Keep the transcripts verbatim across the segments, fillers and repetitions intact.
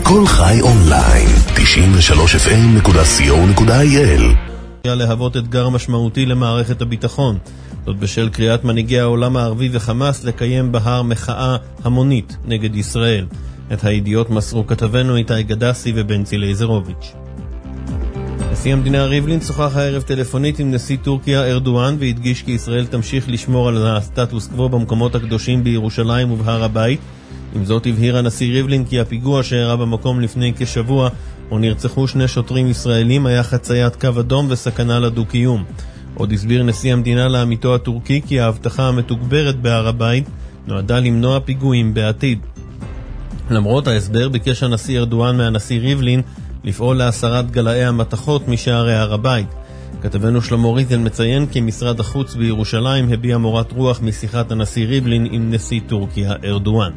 כל חי אונליין, תשעים ושלוש אף אם נקודה סי או נקודה איי אל. להוות אתגר משמעותי למערכת הביטחון. זאת בשל קריאת מנהיגי העולם הערבי וחמאס לקיים בהר מחאה המונית נגד ישראל. את הידיעות מסרו כתבנו איתי גדסי ובנצי לייזרוביץ'. נשיא המדינה ריבלין שוחח הערב טלפונית עם נשיא טורקיה ארדואן והדגיש כי ישראל תמשיך לשמור על הסטטוס קוו במקומות הקדושים בירושלים ובהר הבית. עם זאת הבהיר הנשיא ריבלין כי הפיגוע שאירע במקום לפני כשבוע או נרצחו שני שוטרים ישראלים היה חציית קו אדום וסכנה לדו-קיום. עוד הסביר נשיא המדינה לעמיתו הטורקי כי ההבטחה המתוגברת בהר הבית נועדה למנוע פיגועים בעתיד. למרות ההסבר ביקש הנשיא ארדואן מהנשיא ריבלין לפעול להסרת גלאי המתחות משערי הר הבית. כתבנו שלמה ריזל מציין כי משרד החוץ בירושלים הביע מורת רוח משיחת הנשיא ריבלין עם נשיא טורקיה ארדואן.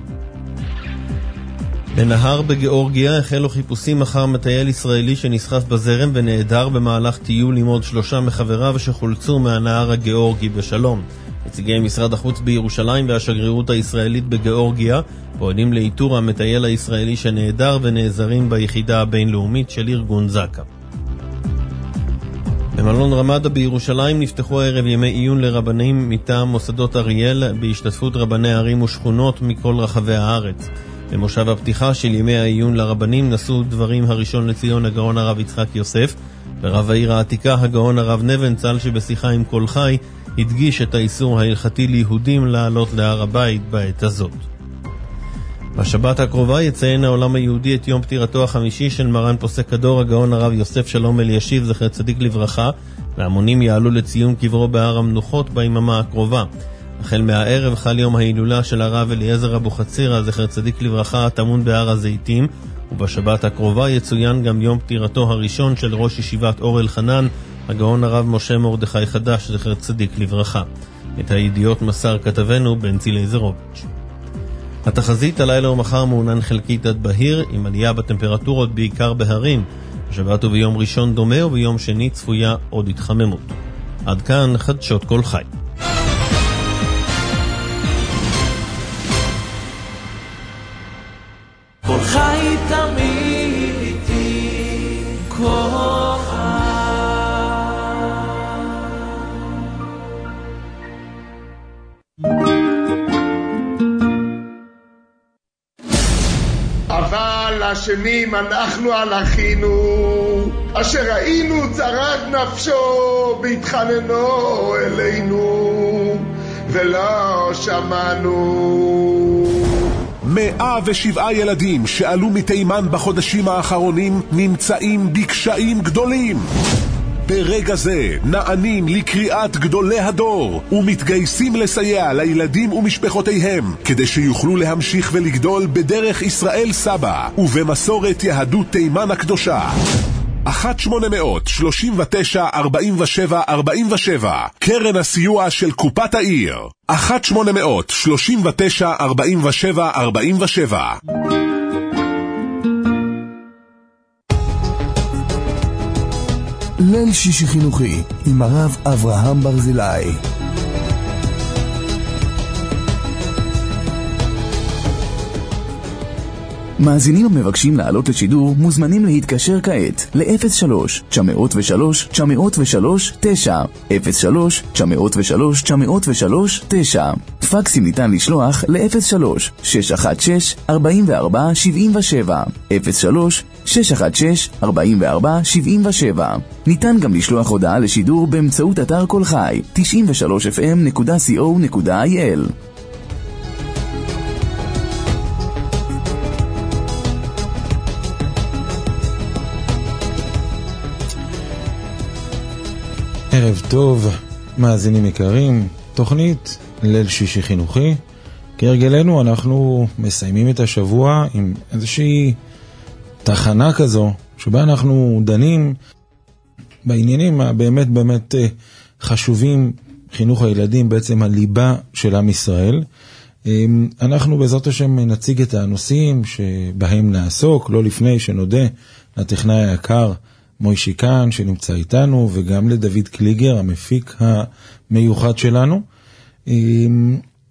בנהר בגיאורגיה החלו חיפושים אחר מטייל ישראלי שנסחף בזרם ונעדר במהלך טיול עם עוד שלושה מחבריו שחולצו מהנהר הגיאורגי בשלום. נציגי משרד החוץ בירושלים והשגרירות הישראלית בגיאורגיה פועלים לאיתור המטייל הישראלי שנעדר ונעזרים ביחידה הבינלאומית של ארגון זק"א. במלון רמדה בירושלים נפתחו הערב ימי עיון לרבנים מטעם מוסדות אריאל בהשתתפות רבני ערים ושכונות מכל רחבי הארץ. במושב הפתיחה של ימי העיון לרבנים נשאו דברים הראשון לציון הגאון הרב יצחק יוסף, ורב העיר העתיקה הגאון הרב נבנצל שבשיחה עם כל חי הדגיש את האיסור ההלכתי ליהודים לעלות להר הבית בעת הזאת. בשבת הקרובה יציין העולם היהודי את יום פטירתו החמישי של מרן פוסק הדור הגאון הרב יוסף שלום אלישיב זכר צדיק לברכה, והמונים יעלו לציון קברו בהר המנוחות ביממה הקרובה. החל מהערב חל יום ההילולה של הרב אליעזר אבוחצירא זכר צדיק לברכה הטמון בהר הזיתים, ובשבת הקרובה יצוין גם יום פטירתו הראשון של ראש ישיבת אור אלחנן הגאון הרב משה מרדכי חדש זכר צדיק לברכה. את הידיעות מסר כתבנו בנצי לייזרוביץ'. התחזית הלילה ומחר מעונן חלקית עד בהיר עם עלייה בטמפרטורות בעיקר בהרים. בשבת וביום ראשון דומה וביום שני צפויה עוד התחממות. עד כאן חדשות כל חי. כל חי תמיד איתי, כל חי. אבל השנים אנחנו הלכינו, אשר ראינו צרת נפשו והתחננו אלינו ולא שמענו. מאה ושבעה ילדים שעלו מתימן בחודשים האחרונים נמצאים בקשיים גדולים. ברגע זה נענים לקריאת גדולי הדור ומתגייסים לסייע לילדים ומשפחותיהם כדי שיוכלו להמשיך ולגדול בדרך ישראל סבא ובמסורת יהדות תימן הקדושה. אחת שמונה מאות שלושים ותשע ארבעים ושבע ארבעים ושבע קרן הסיוע של קופת העיר. אחת שמונה מאות שלושים ותשע ארבעים ושבע ארבעים ושבע. ליל שישי חינוכי עם הרב אברהם ברזילי. מאזינים המבקשים לעלות לשידור מוזמנים להתקשר כעת ל-אפס שלוש תשע אפס שלוש תשע אפס שלוש תשע אפס שלוש תשע אפס שלוש תשע אפס שלוש תשע. פקסים ניתן לשלוח ל-אפס שלוש שש אחת שש ארבע ארבע שבע שבע אפס שלוש שש אחת שש ארבע ארבע שבע שבע. ניתן גם לשלוח הודעה לשידור באמצעות אתר כל חי תשעים ושלוש אף אם נקודה סי או נקודה איי אל. ערב טוב, מאזינים יקרים, תוכנית ליל שישי חינוכי. כהרגלנו אנחנו מסיימים את השבוע עם איזושהי תחנה כזו, שבה אנחנו דנים בעניינים הבאמת באמת חשובים, חינוך הילדים, בעצם הליבה של עם ישראל. אנחנו בעזרת השם נציג את הנושאים שבהם נעסוק, לא לפני שנודה לטכנאי היקר מוישי כאן שנמצא איתנו, וגם לדוד קליגר המפיק המיוחד שלנו.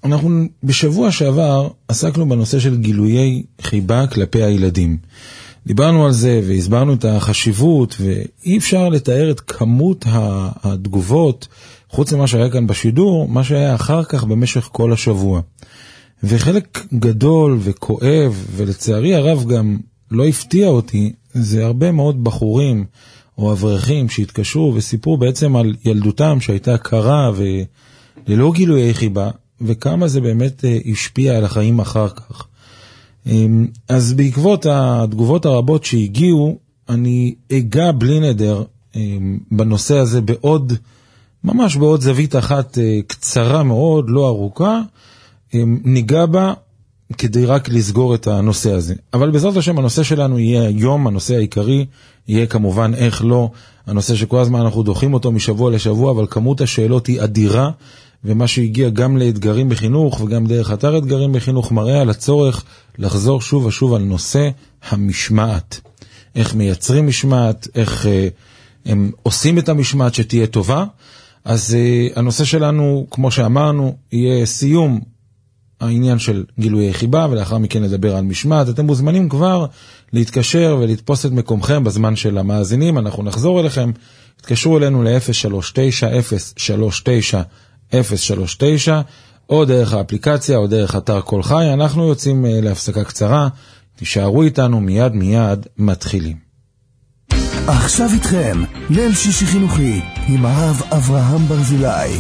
אנחנו בשבוע שעבר עסקנו בנושא של גילויי חיבה כלפי הילדים. דיברנו על זה והסברנו את החשיבות, ואי אפשר לתאר את כמות התגובות, חוץ ממה שהיה כאן בשידור, מה שהיה אחר כך במשך כל השבוע. וחלק גדול וכואב, ולצערי הרב גם לא הפתיע אותי, זה הרבה מאוד בחורים או אברכים שהתקשרו וסיפרו בעצם על ילדותם שהייתה קרה וללא גילויי חיבה, וכמה זה באמת השפיע על החיים אחר כך. אז בעקבות התגובות הרבות שהגיעו, אני אגע בלי נדר בנושא הזה בעוד, ממש בעוד זווית אחת קצרה מאוד, לא ארוכה, ניגע בה כדי רק לסגור את הנושא הזה. אבל בעזרת השם הנושא שלנו יהיה היום, הנושא העיקרי יהיה כמובן איך לא, הנושא שכל הזמן אנחנו דוחים אותו משבוע לשבוע, אבל כמות השאלות היא אדירה, ומה שהגיע גם לאתגרים בחינוך וגם דרך אתר אתגרים בחינוך מראה על הצורך לחזור שוב ושוב על נושא המשמעת. איך מייצרים משמעת, איך אה, הם עושים את המשמעת שתהיה טובה. אז אה, הנושא שלנו, כמו שאמרנו, יהיה סיום העניין של גילויי חיבה, ולאחר מכן נדבר על משמעת. אתם מוזמנים כבר להתקשר ולתפוס את מקומכם בזמן של המאזינים. אנחנו נחזור אליכם. תתקשרו אלינו ל-אפס שלוש תשע אפס שלוש תשע אפס שלוש תשע, או דרך האפליקציה, או דרך אתר כל חי. אנחנו יוצאים להפסקה קצרה. תישארו איתנו, מיד מיד מתחילים. עכשיו איתכם, ליל שישי חינוכי, עם הרב אברהם ברזילי.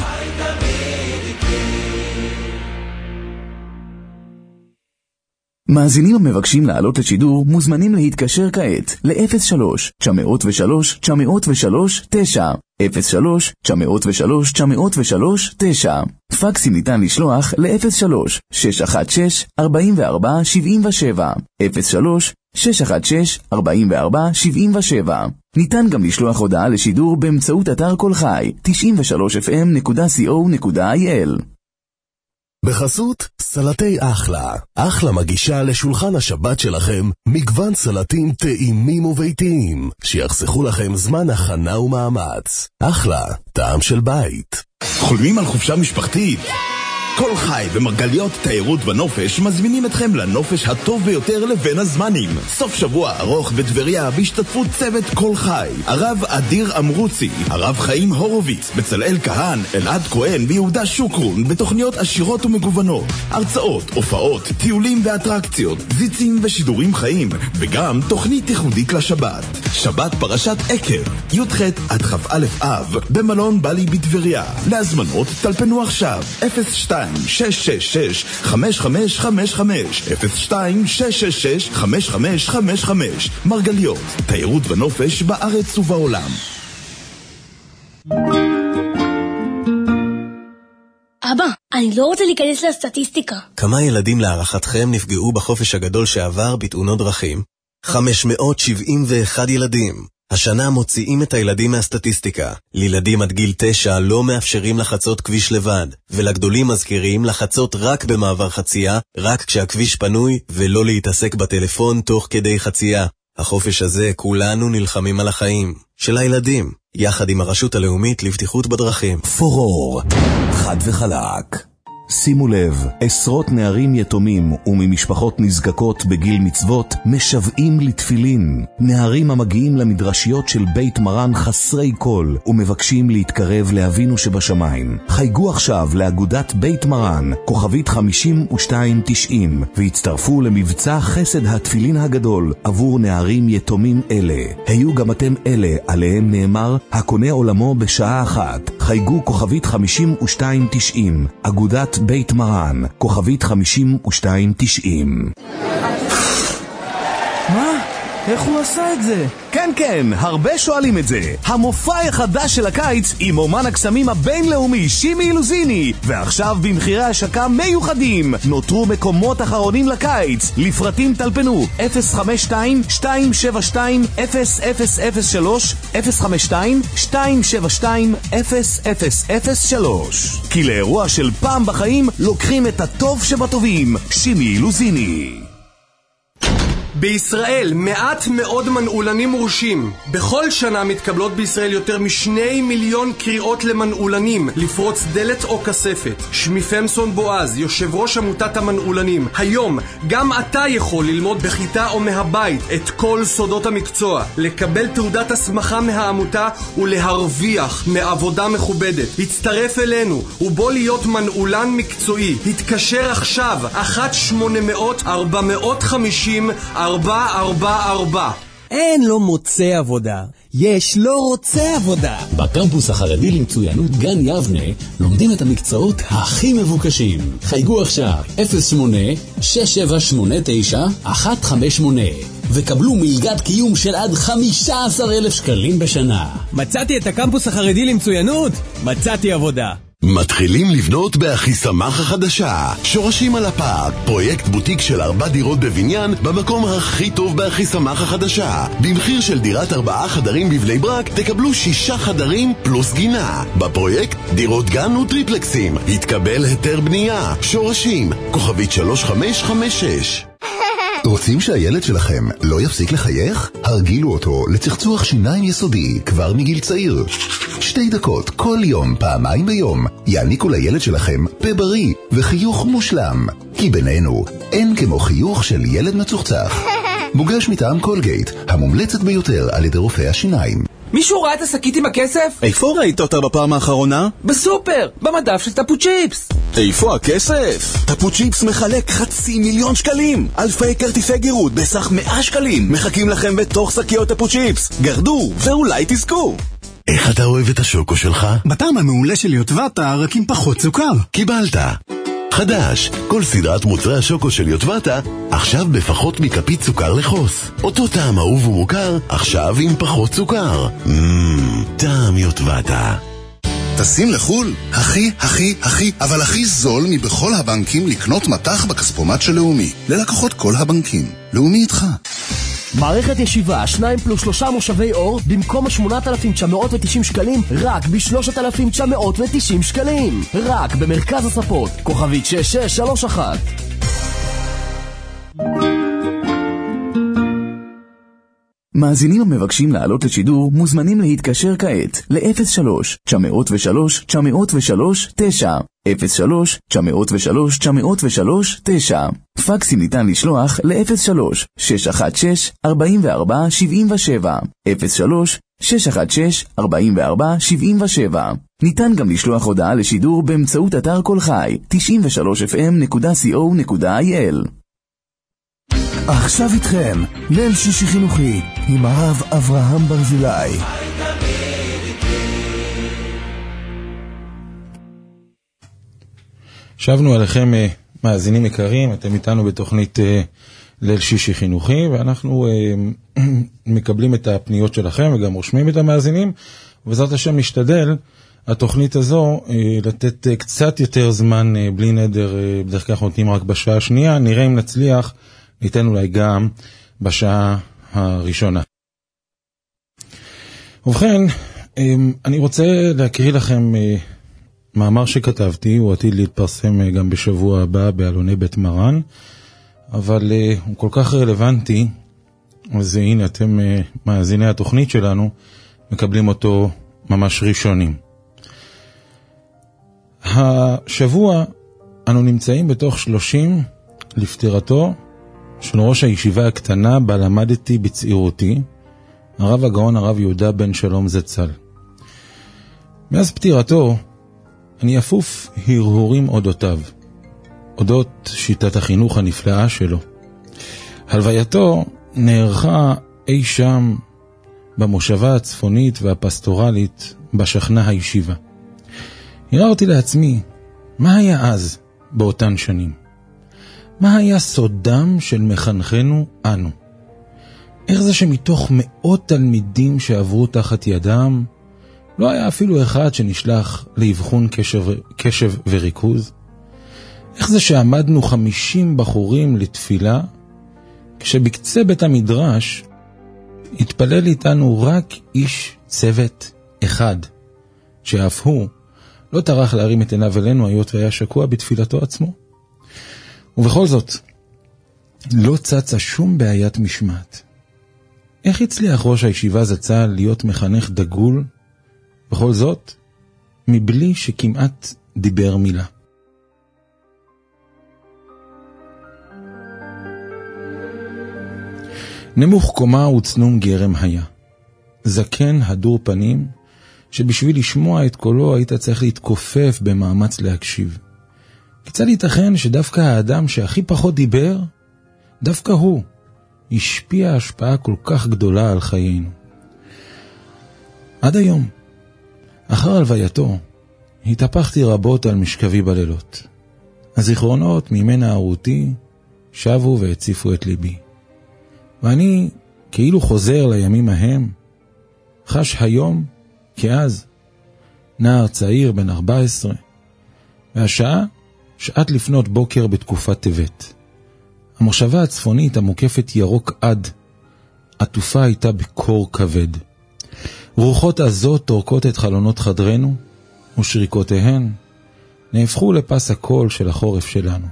מאזינים המבקשים לעלות לשידור מוזמנים להתקשר כעת ל-אפס שלוש תשע אפס שלוש תשע אפס שלוש תשע, אפס שלוש תשע אפס שלוש תשע אפס שלוש תשע. פקסים ניתן לשלוח ל-אפס שלוש שש אחת שש ארבע ארבע שבע שבע, אפס שלוש שש אחת שש ארבע ארבע שבע שבע. ניתן גם לשלוח הודעה לשידור באמצעות אתר כל חי, תשעים ושלוש אף אם נקודה סי או נקודה איי אל. בחסות סלטי אחלה. אחלה מגישה לשולחן השבת שלכם מגוון סלטים טעימים וביתיים שיחסכו לכם זמן הכנה ומאמץ. אחלה, טעם של בית. חולמים על חופשה משפחתית? כל חי ומרגליות תיירות ונופש מזמינים אתכם לנופש הטוב ביותר לבין הזמנים. סוף שבוע ארוך בטבריה בהשתתפות צוות כל חי, הרב אדיר אמרוצי, הרב חיים הורוביץ, בצלאל כהן, אלעד כהן ויהודה שוקרון, בתוכניות עשירות ומגוונות, הרצאות, הופעות, טיולים ואטרקציות, זיצים ושידורים חיים, וגם תוכנית ייחודית לשבת. שבת פרשת עקב, י"ח עד כ"א אב, במלון בלי בטבריה. להזמנות טלפנו עכשיו, אפס שתיים שש שש שש חמש חמש חמש חמש, אפס שתיים שש שש שש חמש חמש חמש חמש. מרגליות, תיירות ונופש בארץ ובעולם. אבא, אני לא רוצה להיכנס לסטטיסטיקה. כמה ילדים להערכתכם נפגעו בחופש הגדול שעבר בתאונות דרכים? חמש מאות שבעים ואחד ילדים. השנה מוציאים את הילדים מהסטטיסטיקה. לילדים עד גיל תשע לא מאפשרים לחצות כביש לבד, ולגדולים מזכירים לחצות רק במעבר חצייה, רק כשהכביש פנוי, ולא להתעסק בטלפון תוך כדי חצייה. החופש הזה כולנו נלחמים על החיים של הילדים, יחד עם הרשות הלאומית לבטיחות בדרכים. פורור, חד וחלק. שימו לב, עשרות נערים יתומים וממשפחות נזקקות בגיל מצוות משוועים לתפילין. נערים המגיעים למדרשיות של בית מרן חסרי קול ומבקשים להתקרב לאבינו שבשמיים. חייגו עכשיו לאגודת בית מרן, כוכבית חמישים ושתיים תשעים, והצטרפו למבצע חסד התפילין הגדול עבור נערים יתומים אלה. היו גם אתם אלה עליהם נאמר, הקונה עולמו בשעה אחת. חייגו כוכבית חמישים ושתיים תשעים, אגודת בית מרן, כוכבית חמישים ושתיים תשעים. מה? איך הוא עשה את זה? כן כן, הרבה שואלים את זה. המופע החדש של הקיץ עם אומן הקסמים הבינלאומי שימי אילוזיני, ועכשיו במחירי השקה מיוחדים. נותרו מקומות אחרונים לקיץ. לפרטים טלפנו אפס חמש שתיים שתיים שבע שתיים אפס אפס אפס שלוש, אפס חמש שתיים שתיים שבע שתיים אפס אפס אפס שלוש. כי לאירוע של פעם בחיים לוקחים את הטוב שבטובים. שימי אילוזיני. בישראל מעט מאוד מנעולנים מורשים. בכל שנה מתקבלות בישראל יותר משני מיליון קריאות למנעולנים לפרוץ דלת או כספת. שמי פמסון בועז, יושב ראש עמותת המנעולנים. היום גם אתה יכול ללמוד בכיתה או מהבית את כל סודות המקצוע, לקבל תעודת הסמכה מהעמותה ולהרוויח מעבודה מכובדת. הצטרף אלינו ובוא להיות מנעולן מקצועי. התקשר עכשיו אחת שמונה מאות ארבע מאות חמישים ארבע ארבע ארבע. אין לו מוצא עבודה, יש לו רוצה עבודה. בקמפוס החרדי למצוינות גן יבנה לומדים את המקצועות הכי מבוקשים. חייגו עכשיו אפס שמונה שש שבע שמונה תשע אחת חמש שמונה וקבלו מלגת קיום של עד חמישה עשר אלף שקלים בשנה. מצאתי את הקמפוס החרדי למצוינות, מצאתי עבודה. מתחילים לבנות באחיסמך החדשה. שורשים על הפארק, פרויקט בוטיק של ארבע דירות בבניין במקום הכי טוב באחיסמך החדשה. במחיר של דירת ארבעה חדרים בבני ברק תקבלו שישה חדרים פלוס גינה. בפרויקט דירות גן וטריפלקסים. התקבל היתר בנייה. שורשים כוכבית שלוש חמש חמש שש. רוצים שהילד שלכם לא יפסיק לחייך? הרגילו אותו לצחצוח שיניים יסודי כבר מגיל צעיר. שתי דקות כל יום, פעמיים ביום, יעניקו לילד שלכם פה בריא וחיוך מושלם. כי בינינו, אין כמו חיוך של ילד מצוחצח. מוגש מטעם קולגייט, המומלצת ביותר על ידי רופאי השיניים. מישהו ראה את השקית עם הכסף? איפה ראית אותה בפעם האחרונה? בסופר, במדף של טפו צ'יפס. איפה הכסף? טפו צ'יפס מחלק חצי מיליון שקלים. אלפי כרטיסי גירות בסך מאה שקלים מחכים לכם בתוך שקיות טפו צ'יפס. גרדו ואולי תזכו. איך אתה אוהב את השוקו שלך? בטעם המעולה של יוטבתה, רק עם פחות סוכר. קיבלת. חדש, כל סדרת מוצרי השוקו של יוטבתה, עכשיו בפחות מכפית סוכר לחוס. אותו טעם אהוב ומוכר, עכשיו עם פחות סוכר. מmm, טעם יוטבתה. טסים לחול? הכי, הכי, הכי, אבל הכי זול מבכל הבנקים לקנות מתח בכספומט של לאומי. ללקוחות כל הבנקים. לאומי איתך. מערכת ישיבה, שניים פלוס שלושה מושבי אור, במקום ה-שמונת אלפים תשע מאות ותשעים שקלים, רק ב-שלושת אלפים תשע מאות ותשעים שקלים. רק במרכז הספות, כוכבית שש שש שלוש אחת. מאזינים המבקשים לעלות לשידור מוזמנים להתקשר כעת ל-אפס שלוש תשע אפס שלוש תשע אפס שלוש תשע אפס שלוש תשע אפס שלוש תשע אפס שלוש תשע. פקסים ניתן לשלוח ל-אפס שלוש שש אחת שש ארבע ארבע שבע שבע אפס שלוש שש אחת שש ארבע ארבע שבע שבע. ניתן גם לשלוח הודעה לשידור באמצעות אתר כל חי תשעים ושלוש אף אם נקודה סי או נקודה איי אל. עכשיו איתכם, ליל שישי חינוכי עם הרב אברהם ברזילי. שבנו עליכם מאזינים יקרים, אתם איתנו בתוכנית ליל שישי חינוכי, ואנחנו מקבלים את הפניות שלכם וגם רושמים את המאזינים, ובעזרת השם נשתדל התוכנית הזו לתת קצת יותר זמן בלי נדר, בדרך כלל אנחנו נותנים רק בשעה השנייה, נראה אם נצליח, ניתן אולי גם בשעה הראשונה. ובכן, אני רוצה להקריא לכם מאמר שכתבתי, הוא עתיד להתפרסם גם בשבוע הבא בעלוני בית מרן, אבל הוא כל כך רלוונטי, אז הנה אתם מאזיני התוכנית שלנו, מקבלים אותו ממש ראשונים. השבוע אנו נמצאים בתוך שלושים לפטירתו של ראש הישיבה הקטנה בה למדתי בצעירותי, הרב הגאון הרב יהודה בן שלום זצ"ל. מאז פטירתו אני אפוף הרהורים אודותיו, אודות שיטת החינוך הנפלאה שלו. הלווייתו נערכה אי שם במושבה הצפונית והפסטורלית בשכנה הישיבה. הרהרתי לעצמי, מה היה אז באותן שנים? מה היה סודם של מחנכנו אנו? איך זה שמתוך מאות תלמידים שעברו תחת ידם, לא היה אפילו אחד שנשלח לאבחון קשב, קשב וריכוז? איך זה שעמדנו חמישים בחורים לתפילה, כשבקצה בית המדרש התפלל איתנו רק איש צוות אחד, שאף הוא לא טרח להרים את עיניו אלינו, היות והיה שקוע בתפילתו עצמו? ובכל זאת, לא צצה שום בעיית משמעת. איך הצליח ראש הישיבה זצ"ל להיות מחנך דגול, בכל זאת, מבלי שכמעט דיבר מילה? נמוך קומה וצנום גרם היה. זקן הדור פנים, שבשביל לשמוע את קולו היית צריך להתכופף במאמץ להקשיב. כיצד ייתכן שדווקא האדם שהכי פחות דיבר, דווקא הוא, השפיע השפעה כל כך גדולה על חיינו. עד היום, אחר הלווייתו, התהפכתי רבות על משכבי בלילות. הזיכרונות ממנה נערותי שבו והציפו את ליבי. ואני, כאילו חוזר לימים ההם, חש היום כאז, נער צעיר בן ארבע עשרה, והשעה שעת לפנות בוקר בתקופת טבת. המושבה הצפונית המוקפת ירוק עד, עטופה הייתה בקור כבד. רוחות עזות תורקות את חלונות חדרנו, ושריקותיהן נהפכו לפס הקול של החורף שלנו.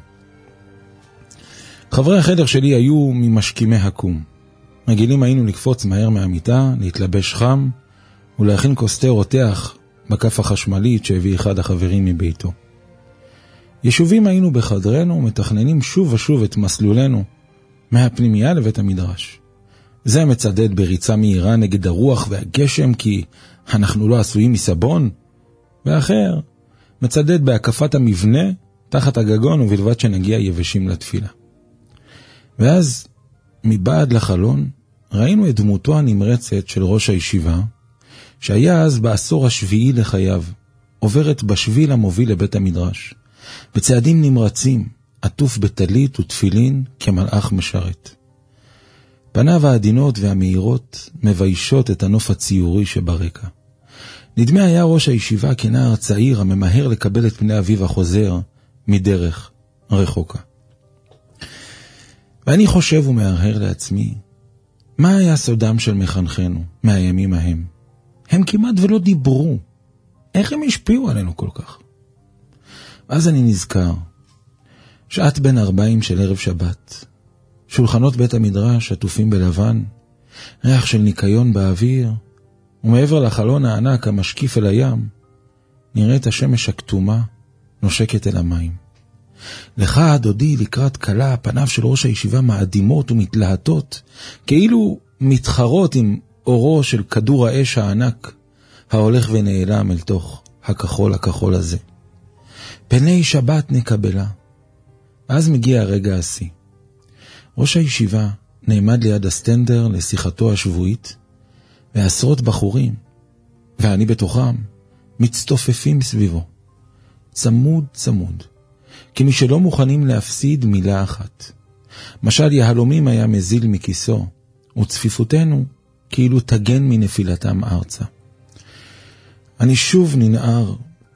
חברי החדר שלי היו ממשכימי הקום. רגילים היינו לקפוץ מהר מהמיטה, להתלבש חם, ולהכין קוסטר רותח בכף החשמלית שהביא אחד החברים מביתו. ישובים היינו בחדרנו, מתכננים שוב ושוב את מסלולנו, מהפנימיה לבית המדרש. זה מצדד בריצה מהירה נגד הרוח והגשם, כי אנחנו לא עשויים מסבון, ואחר מצדד בהקפת המבנה תחת הגגון, ובלבד שנגיע יבשים לתפילה. ואז מבעד לחלון ראינו את דמותו הנמרצת של ראש הישיבה, שהיה אז בעשור השביעי לחייו, עוברת בשביל המוביל לבית המדרש, בצעדים נמרצים, עטוף בטלית ותפילין כמלאך משרת. פניו העדינות והמהירות מביישות את הנוף הציורי שברקע. נדמה היה ראש הישיבה כנער צעיר הממהר לקבל את פני אביו החוזר מדרך רחוקה. ואני חושב ומהרהר לעצמי, מה היה סודם של מחנכנו מהימים ההם? הם כמעט ולא דיברו. איך הם השפיעו עלינו כל כך? אז אני נזכר, שעת בין ארבעים של ערב שבת, שולחנות בית המדרש עטופים בלבן, ריח של ניקיון באוויר, ומעבר לחלון הענק המשקיף אל הים, נראית השמש הכתומה נושקת אל המים. לך דודי לקראת קלה, פניו של ראש הישיבה מאדימות ומתלהטות, כאילו מתחרות עם אורו של כדור האש הענק, ההולך ונעלם אל תוך הכחול הכחול הזה. פני שבת נקבלה. אז מגיע הרגע השיא. ראש הישיבה נעמד ליד הסטנדר לשיחתו השבועית, ועשרות בחורים, ואני בתוכם, מצטופפים סביבו. צמוד צמוד, כמי שלא מוכנים להפסיד מילה אחת. משל יהלומים היה מזיל מכיסו, וצפיפותנו כאילו תגן מנפילתם ארצה. אני שוב ננער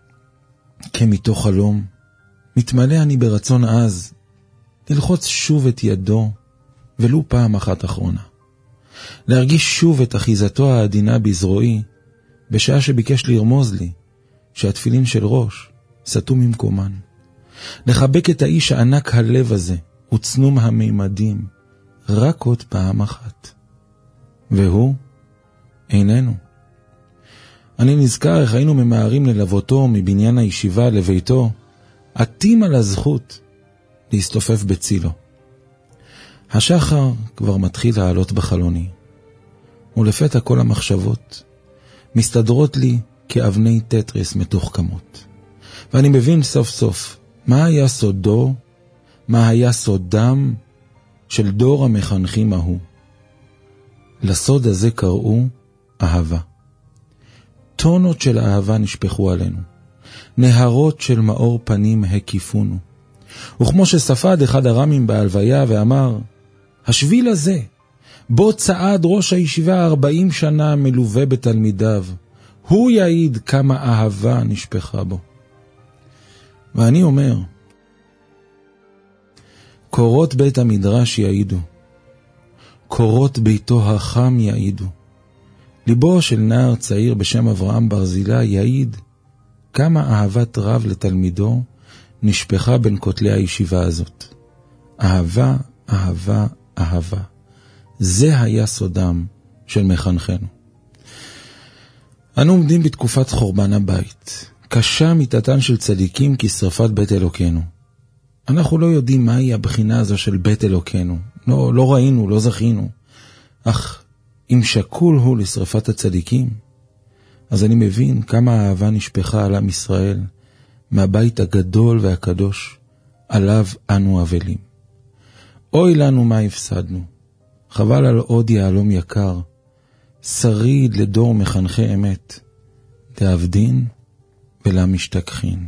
כמתוך חלום, מתמלא אני ברצון עז, ללחוץ שוב את ידו, ולו פעם אחת אחרונה. להרגיש שוב את אחיזתו העדינה בזרועי, בשעה שביקש לרמוז לי, שהתפילין של ראש סתום ממקומן. לחבק את האיש הענק הלב הזה, וצנום המימדים, רק עוד פעם אחת. והוא איננו. אני נזכר איך היינו ממהרים ללוותו מבניין הישיבה לביתו, עטים על הזכות להסתופף בצילו. השחר כבר מתחיל לעלות בחלוני, ולפתע כל המחשבות מסתדרות לי כאבני טטריס מתוחכמות. ואני מבין סוף סוף מה היה סודו, מה היה סודם של דור המחנכים ההוא. לסוד הזה קראו אהבה. טונות של אהבה נשפכו עלינו. נהרות של מאור פנים הקיפונו. וכמו שספד אחד הרמים בהלוויה ואמר, השביל הזה, בו צעד ראש הישיבה ארבעים שנה מלווה בתלמידיו, הוא יעיד כמה אהבה נשפכה בו. ואני אומר, קורות בית המדרש יעידו, קורות ביתו החם יעידו, ליבו של נער צעיר בשם אברהם ברזילי יעיד כמה אהבת רב לתלמידו נשפכה בין כותלי הישיבה הזאת. אהבה אהבה, אהבה. זה היה סודם של מחנכנו. אנו עומדים בתקופת חורבן הבית. קשה מיתתן של צדיקים כשרפת בית אלוקנו. אנחנו לא יודעים מהי הבחינה הזו של בית אלוקנו. לא, לא ראינו, לא זכינו. אך אם שקול הוא לשרפת הצדיקים, אז אני מבין כמה אהבה נשפחה על עם ישראל מהבית הגדול והקדוש עליו אנו אבלים. אוי לנו מה הפסדנו. חבל על עוד יעלום יקר. שריד לדור מחנכי אמת. תעבדין ולמשתכחין.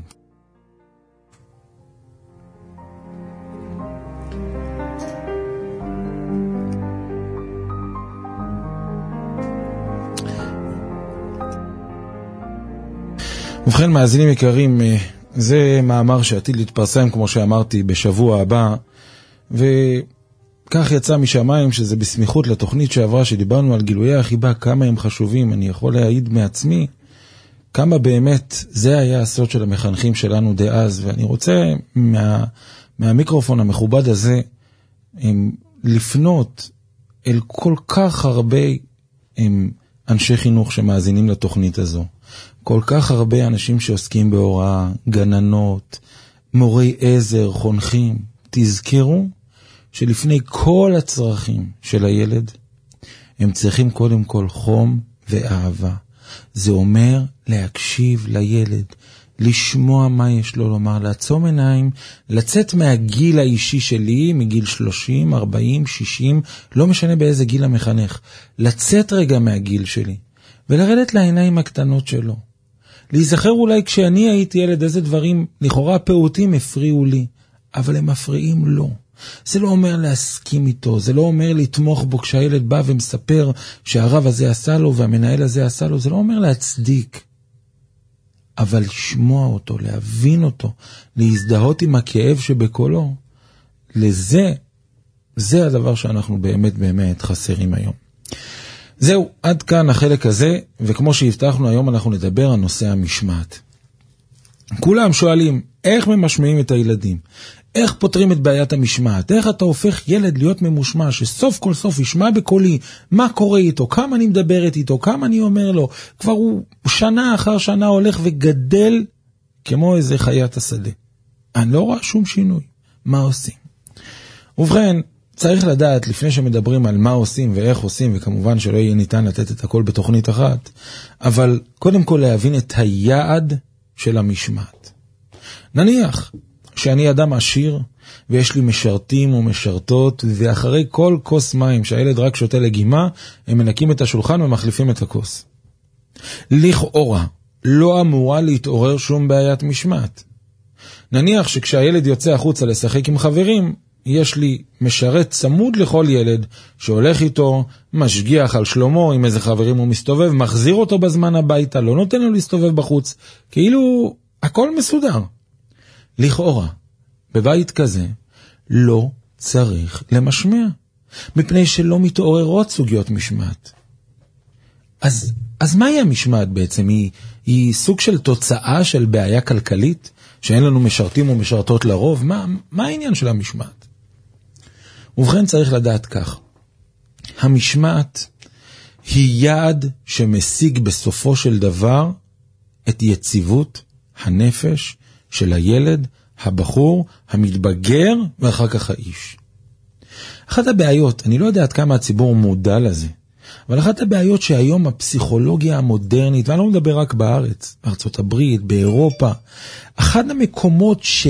ובכן, מאזינים יקרים, זה מאמר שעתיד להתפרסם, כמו שאמרתי, בשבוע הבא, וכך יצא משמיים שזה בסמיכות לתוכנית שעברה, שדיברנו על גילויי החיבה, כמה הם חשובים. אני יכול להעיד מעצמי כמה באמת זה היה הסוד של המחנכים שלנו דאז, ואני רוצה מה, מהמיקרופון המכובד הזה לפנות אל כל כך הרבה אנשי חינוך שמאזינים לתוכנית הזו. כל כך הרבה אנשים שעוסקים בהוראה, גננות, מורי עזר, חונכים. תזכרו שלפני כל הצרכים של הילד, הם צריכים קודם כל חום ואהבה. זה אומר להקשיב לילד, לשמוע מה יש לו לומר, לעצום עיניים, לצאת מהגיל האישי שלי, מגיל שלושים, ארבעים, שישים, לא משנה באיזה גיל המחנך, לצאת רגע מהגיל שלי, ולרדת לעיניים הקטנות שלו. להיזכר אולי כשאני הייתי ילד איזה דברים לכאורה פעוטים הפריעו לי, אבל הם מפריעים לו. זה לא אומר להסכים איתו, זה לא אומר לתמוך בו כשהילד בא ומספר שהרב הזה עשה לו והמנהל הזה עשה לו, זה לא אומר להצדיק. אבל לשמוע אותו, להבין אותו, להזדהות עם הכאב שבקולו, לזה, זה הדבר שאנחנו באמת באמת חסרים היום. זהו, עד כאן החלק הזה, וכמו שהבטחנו היום אנחנו נדבר על נושא המשמעת. כולם שואלים, איך ממשמעים את הילדים? איך פותרים את בעיית המשמעת? איך אתה הופך ילד להיות ממושמע, שסוף כל סוף ישמע בקולי מה קורה איתו, כמה אני מדברת איתו, כמה אני אומר לו, כבר הוא שנה אחר שנה הולך וגדל כמו איזה חיית השדה. אני לא רואה שום שינוי. מה עושים? ובכן, צריך לדעת, לפני שמדברים על מה עושים ואיך עושים, וכמובן שלא יהיה ניתן לתת את הכל בתוכנית אחת, אבל קודם כל להבין את היעד של המשמעת. נניח שאני אדם עשיר, ויש לי משרתים ומשרתות, ואחרי כל כוס מים שהילד רק שותה לגימה, הם מנקים את השולחן ומחליפים את הכוס. לכאורה, לא אמורה להתעורר שום בעיית משמעת. נניח שכשהילד יוצא החוצה לשחק עם חברים, יש לי משרת צמוד לכל ילד, שהולך איתו, משגיח על שלומו, עם איזה חברים הוא מסתובב, מחזיר אותו בזמן הביתה, לא נותן לו להסתובב בחוץ, כאילו הכל מסודר. לכאורה, בבית כזה, לא צריך למשמע, מפני שלא מתעוררות סוגיות משמעת. אז, אז מהי המשמעת בעצם? היא, היא סוג של תוצאה של בעיה כלכלית, שאין לנו משרתים ומשרתות לרוב? מה, מה העניין של המשמעת? ובכן צריך לדעת כך, המשמעת היא יעד שמשיג בסופו של דבר את יציבות הנפש של הילד, הבחור, המתבגר ואחר כך האיש. אחת הבעיות, אני לא יודע עד כמה הציבור מודע לזה, אבל אחת הבעיות שהיום הפסיכולוגיה המודרנית, ואני לא מדבר רק בארץ, בארצות הברית, באירופה, אחד המקומות ש,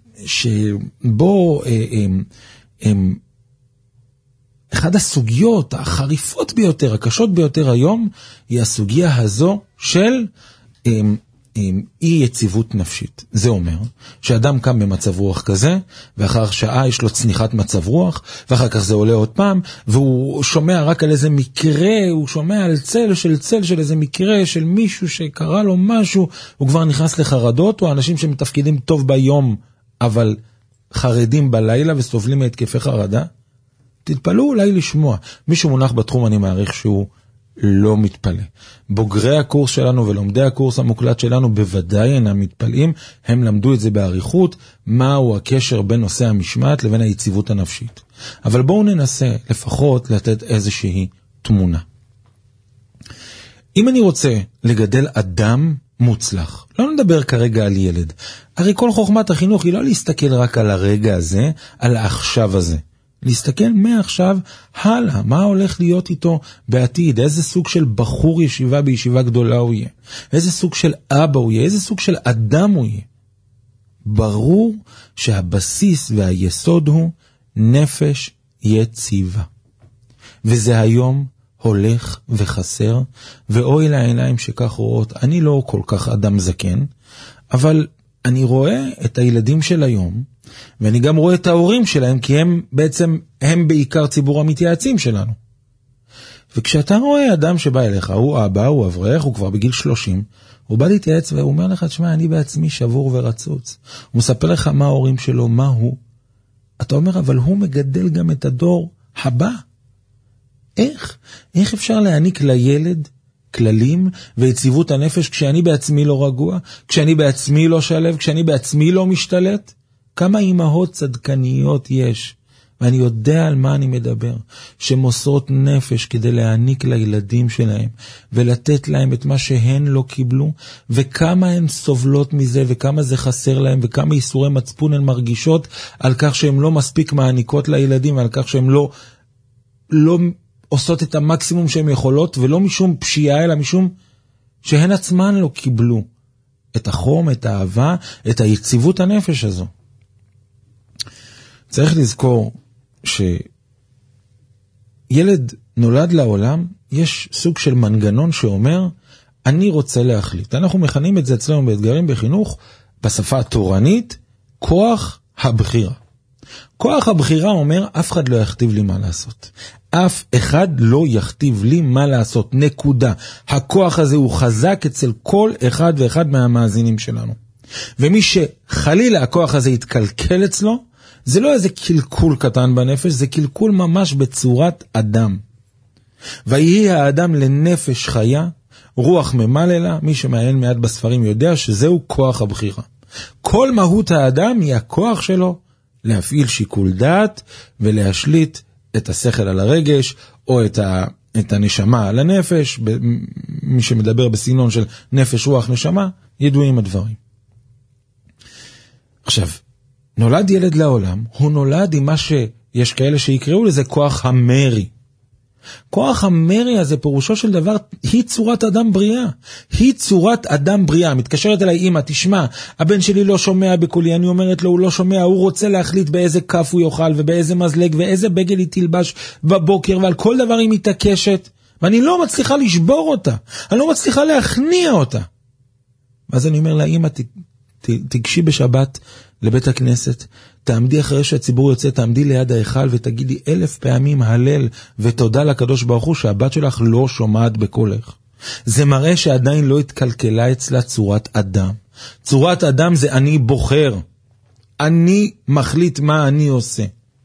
שבו הם, הם, אחד הסוגיות החריפות ביותר, הקשות ביותר היום, היא הסוגיה הזו של הם, עם אי יציבות נפשית. זה אומר שאדם קם במצב רוח כזה, ואחר שעה יש לו צניחת מצב רוח, ואחר כך זה עולה עוד פעם, והוא שומע רק על איזה מקרה, הוא שומע על צל של צל של איזה מקרה, של מישהו שקרה לו משהו, הוא כבר נכנס לחרדות, או אנשים שמתפקידים טוב ביום, אבל חרדים בלילה וסובלים מהתקפי חרדה. תתפלאו אולי לשמוע. מישהו מונח בתחום, אני מעריך שהוא לא מתפלא. בוגרי הקורס שלנו ולומדי הקורס המוקלט שלנו בוודאי אינם מתפלאים, הם למדו את זה בעריכות, מהו הקשר בין נושא המשמעת לבין היציבות הנפשית. אבל בואו ננסה לפחות לתת איזושהי תמונה. אם אני רוצה לגדל אדם מוצלח, לא נדבר כרגע על ילד. הרי כל חוכמת החינוך היא לא להסתכל רק על הרגע הזה, על העכשיו הזה. להסתכל מעכשיו הלאה, מה הולך להיות איתו בעתיד, איזה סוג של בחור ישיבה בישיבה גדולה הוא יהיה, איזה סוג של אבא הוא יהיה, איזה סוג של אדם הוא יהיה. ברור שהבסיס והיסוד הוא נפש יציבה. וזה היום הולך וחסר, ואוי לעיניים שכך רואות. אני לא כל כך אדם זקן, אבל אני רואה את הילדים של היום, ואני גם רואה את ההורים שלהם, כי הם בעצם, הם בעיקר ציבור המתייעצים שלנו. וכשאתה רואה אדם שבא אליך, הוא אבא, הוא אברך, הוא כבר בגיל שלושים, הוא בא להתייעץ והוא אומר לך, תשמע, אני בעצמי שבור ורצוץ. הוא מספר לך מה ההורים שלו, מה הוא. אתה אומר, אבל הוא מגדל גם את הדור הבא. איך? איך אפשר להעניק לילד כללים ויציבות הנפש כשאני בעצמי לא רגוע, כשאני בעצמי לא שלב, כשאני בעצמי לא משתלט? כמה אימהות צדקניות יש, ואני יודע על מה אני מדבר, שמוסרות נפש כדי להעניק לילדים שלהם, ולתת להם את מה שהן לא קיבלו, וכמה הן סובלות מזה, וכמה זה חסר להם, וכמה איסורי מצפון הן מרגישות, על כך שהן לא מספיק מעניקות לילדים, ועל כך שהן לא, לא עושות את המקסימום שהן יכולות, ולא משום פשיעה, אלא משום שהן עצמן לא קיבלו את החום, את האהבה, את היציבות הנפש הזו. צריך לזכור שילד נולד לעולם, יש סוג של מנגנון שאומר, אני רוצה להחליט. אנחנו מכנים את זה אצלנו באתגרים בחינוך, בשפה התורנית, כוח הבחירה. כוח הבחירה אומר, אף אחד לא יכתיב לי מה לעשות. אף אחד לא יכתיב לי מה לעשות, נקודה. הכוח הזה הוא חזק אצל כל אחד ואחד מהמאזינים שלנו. ומי שחלילה הכוח הזה יתקלקל אצלו, זה לא איזה קלקול קטן בנפש, זה קלקול ממש בצורת אדם. ויהי האדם לנפש חיה, רוח ממללה, מי שמעיין מעט בספרים יודע שזהו כוח הבחירה. כל מהות האדם היא הכוח שלו להפעיל שיקול דעת ולהשליט את השכל על הרגש, או את, ה, את הנשמה על הנפש, מי שמדבר בסגנון של נפש, רוח, נשמה, ידועים הדברים. עכשיו, נולד ילד לעולם, הוא נולד עם מה שיש כאלה שיקראו לזה כוח המרי. כוח המרי הזה פירושו של דבר, היא צורת אדם בריאה. היא צורת אדם בריאה. מתקשרת אליי אמא, תשמע, הבן שלי לא שומע בקולי, אני אומרת לו, הוא לא שומע, הוא רוצה להחליט באיזה כף הוא יאכל, ובאיזה מזלג, ואיזה בגל היא תלבש בבוקר, ועל כל דבר היא מתעקשת, ואני לא מצליחה לשבור אותה, אני לא מצליחה להכניע אותה. אז אני אומר לה, אמא, ת, ת, תגשי בשבת לבית הכנסת, תעמדי אחרי שהציבור יוצא, תעמדי ליד ההיכל ותגידי אלף פעמים הלל ותודה לקדוש ברוך הוא שהבת שלך לא שומעת בקולך. זה מראה שעדיין לא התקלקלה אצלה צורת אדם. צורת אדם זה אני בוחר. אני מחליט מה אני עושה.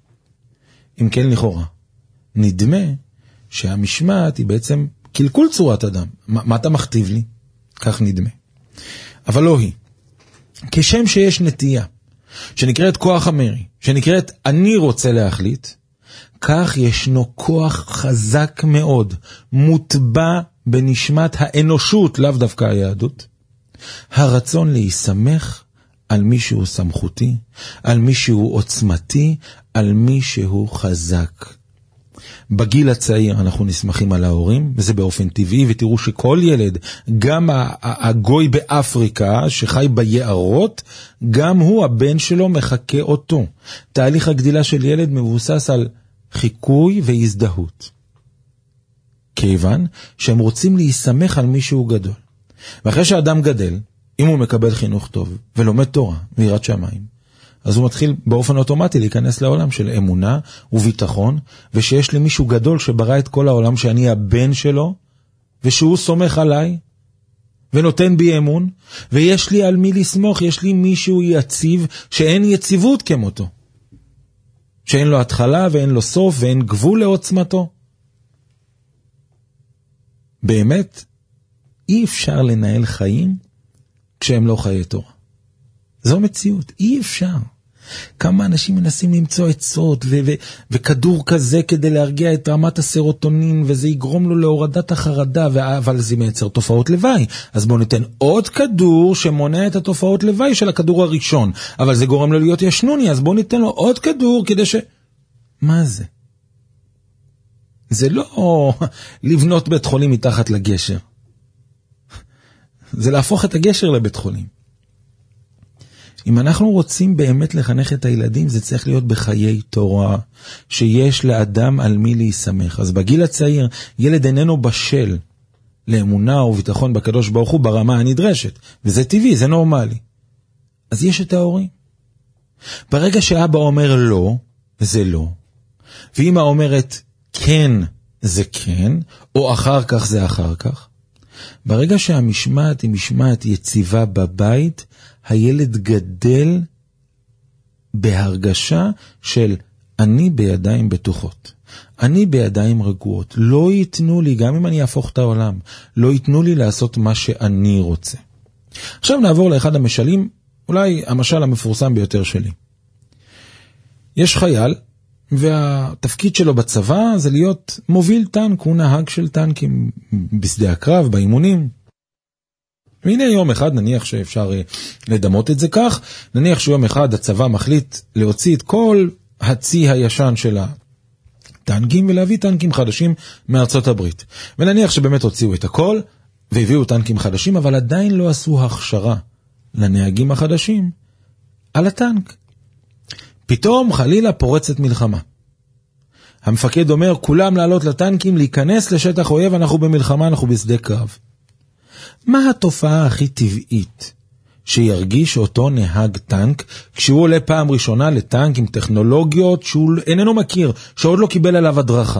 אם כן לכאורה, נדמה שהמשמעת היא בעצם קלקול צורת אדם. מה, מה אתה מכתיב לי? כך נדמה. אבל לא היא. כשם שיש נטייה, שנקראת כוח המרי, שנקראת אני רוצה להחליט, כך ישנו כוח חזק מאוד, מוטבע בנשמת האנושות, לאו דווקא היהדות, הרצון להיסמך על מישהו סמכותי, על מישהו עוצמתי, על מישהו חזק. בגיל הצעיר אנחנו נסמכים על ההורים, וזה באופן טבעי, ותראו שכל ילד, גם הגוי באפריקה שחי ביערות, גם הוא, הבן שלו, מחכה אותו. תהליך הגדילה של ילד מבוסס על חיקוי והזדהות. כיוון שהם רוצים להיסמך על מישהו גדול. ואחרי שהאדם גדל, אם הוא מקבל חינוך טוב ולומד תורה ויראת שמיים, אז הוא מתחיל באופן אוטומטי להיכנס לעולם של אמונה וביטחון, ושיש לי מישהו גדול שברא את כל העולם, שאני הבן שלו, ושהוא סומך עליי, ונותן בי אמון, ויש לי על מי לסמוך, יש לי מישהו יציב, שאין יציבות כמותו. שאין לו התחלה ואין לו סוף, ואין גבול לעוצמתו. באמת, אי אפשר לנהל חיים כשהם לא חיי תורה. זו מציאות, אי אפשר. כמה אנשים מנסים למצוא עצות ו- ו- וכדור כזה כדי להרגיע את רמת הסרוטונין, וזה יגרום לו להורדת החרדה, ו- אבל זה מייצר תופעות לוואי. אז בואו ניתן עוד כדור שמונע את התופעות לוואי של הכדור הראשון, אבל זה גורם לו להיות ישנוני, אז בואו ניתן לו עוד כדור כדי ש... מה זה? זה לא לבנות בית חולים מתחת לגשר. זה להפוך את הגשר לבית חולים. אם אנחנו רוצים באמת לחנך את הילדים, זה צריך להיות בחיי תורה, שיש לאדם על מי להיסמך. אז בגיל הצעיר, ילד איננו בשל לאמונה וביטחון בקדוש ברוך הוא ברמה הנדרשת, וזה טבעי, זה נורמלי. אז יש את ההורים. ברגע שאבא אומר לא, זה לא. ואמא אומרת כן, זה כן, או אחר כך זה אחר כך. ברגע שהמשמעת היא משמעת יציבה בבית, הילד גדל בהרגשה של אני בידיים בטוחות. אני בידיים רגועות. לא ייתנו לי, גם אם אני אהפוך את העולם, לא ייתנו לי לעשות מה שאני רוצה. עכשיו נעבור לאחד המשלים, אולי המשל המפורסם ביותר שלי. יש חייל, והתפקיד שלו בצבא זה להיות מוביל טנק, הוא נהג של טנקים בשדה הקרב, באימונים. והנה יום אחד, נניח שאפשר לדמות את זה כך, נניח שיום אחד הצבא מחליט להוציא את כל הצי הישן של הטנקים, ולהביא טנקים חדשים מארצות הברית. ונניח שבאמת הוציאו את הכל, והביאו טנקים חדשים, אבל עדיין לא עשו הכשרה לנהגים החדשים על הטנק. פתאום חלילה פורצת מלחמה. המפקד אומר, כולם לעלות לטנקים, להיכנס לשטח אויב, אנחנו במלחמה, אנחנו בשדה קרב. מה התופעה הכי טבעית שירגיש אותו נהג טנק, כשהוא עולה פעם ראשונה לטנק עם טכנולוגיות שהוא איננו מכיר, שעוד לא קיבל עליו הדרכה?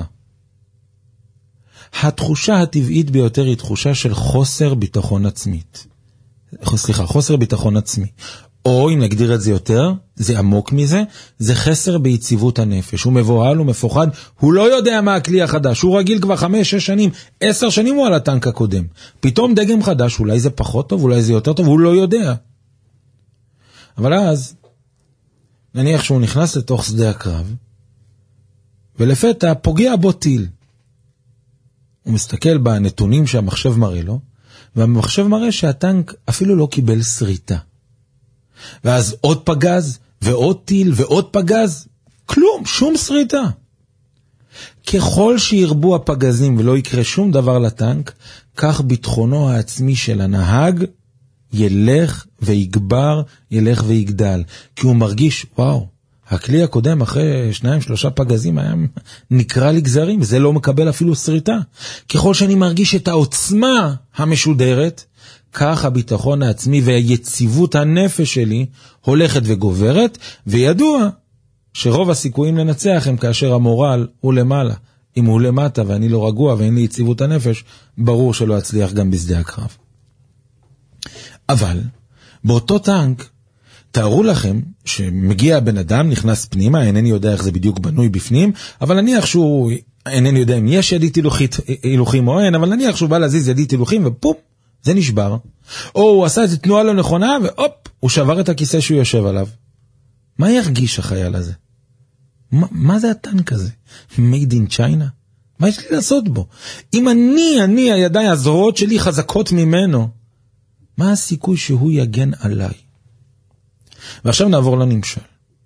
התחושה הטבעית ביותר היא תחושה של חוסר ביטחון עצמית. סליחה, חוסר ביטחון עצמי. או אם נגדיר את זה יותר, זה עמוק מזה, זה חסר ביציבות הנפש. הוא מבוהל, הוא מפוחד, הוא לא יודע מה הכלי החדש, הוא רגיל כבר חמש, שש שנים, עשר שנים הוא על הטנק הקודם. פתאום דגם חדש, אולי זה פחות טוב, אולי זה יותר טוב, הוא לא יודע. אבל אז, נניח שהוא נכנס לתוך שדה הקרב, ולפתע פוגע בו טיל. הוא מסתכל בנתונים שהמחשב מראה לו, והמחשב מראה שהטנק אפילו לא קיבל שריטה. ואז עוד פגז, ועוד טיל, ועוד פגז, כלום, שום שריטה. ככל שירבו הפגזים ולא יקרה שום דבר לטנק, כך ביטחונו העצמי של הנהג ילך ויגבר, ילך ויגדל. כי הוא מרגיש, וואו, הכלי הקודם אחרי שניים, שלושה פגזים היה נקרא לי גזרים, זה לא מקבל אפילו שריטה. ככל שאני מרגיש את העוצמה המשודרת, כך הביטחון העצמי והיציבות הנפש שלי הולכת וגוברת, וידוע שרוב הסיכויים לנצח הם כאשר המורל הוא למעלה. אם הוא למטה ואני לא רגוע ואין לי יציבות הנפש, ברור שלא אצליח גם בשדה הקרב. אבל באותו טנק, תארו לכם שמגיע בן אדם, נכנס פנימה, אינני יודע איך זה בדיוק בנוי בפנים, אבל נניח שהוא, אינני יודע אם יש ידית הילוכים או אין, אבל נניח שהוא בא להזיז ידית הילוכים ופופ, זה נשבר. או הוא עשה איזו תנועה לא נכונה, ואופ, הוא שבר את הכיסא שהוא יושב עליו. מה ירגיש החייל הזה? מה, מה זה הטנק הזה? Made in China? מה יש לי לעשות בו? אם אני, אני, הידיים, הזרועות שלי חזקות ממנו, מה הסיכוי שהוא יגן עליי? ועכשיו נעבור לנמשל.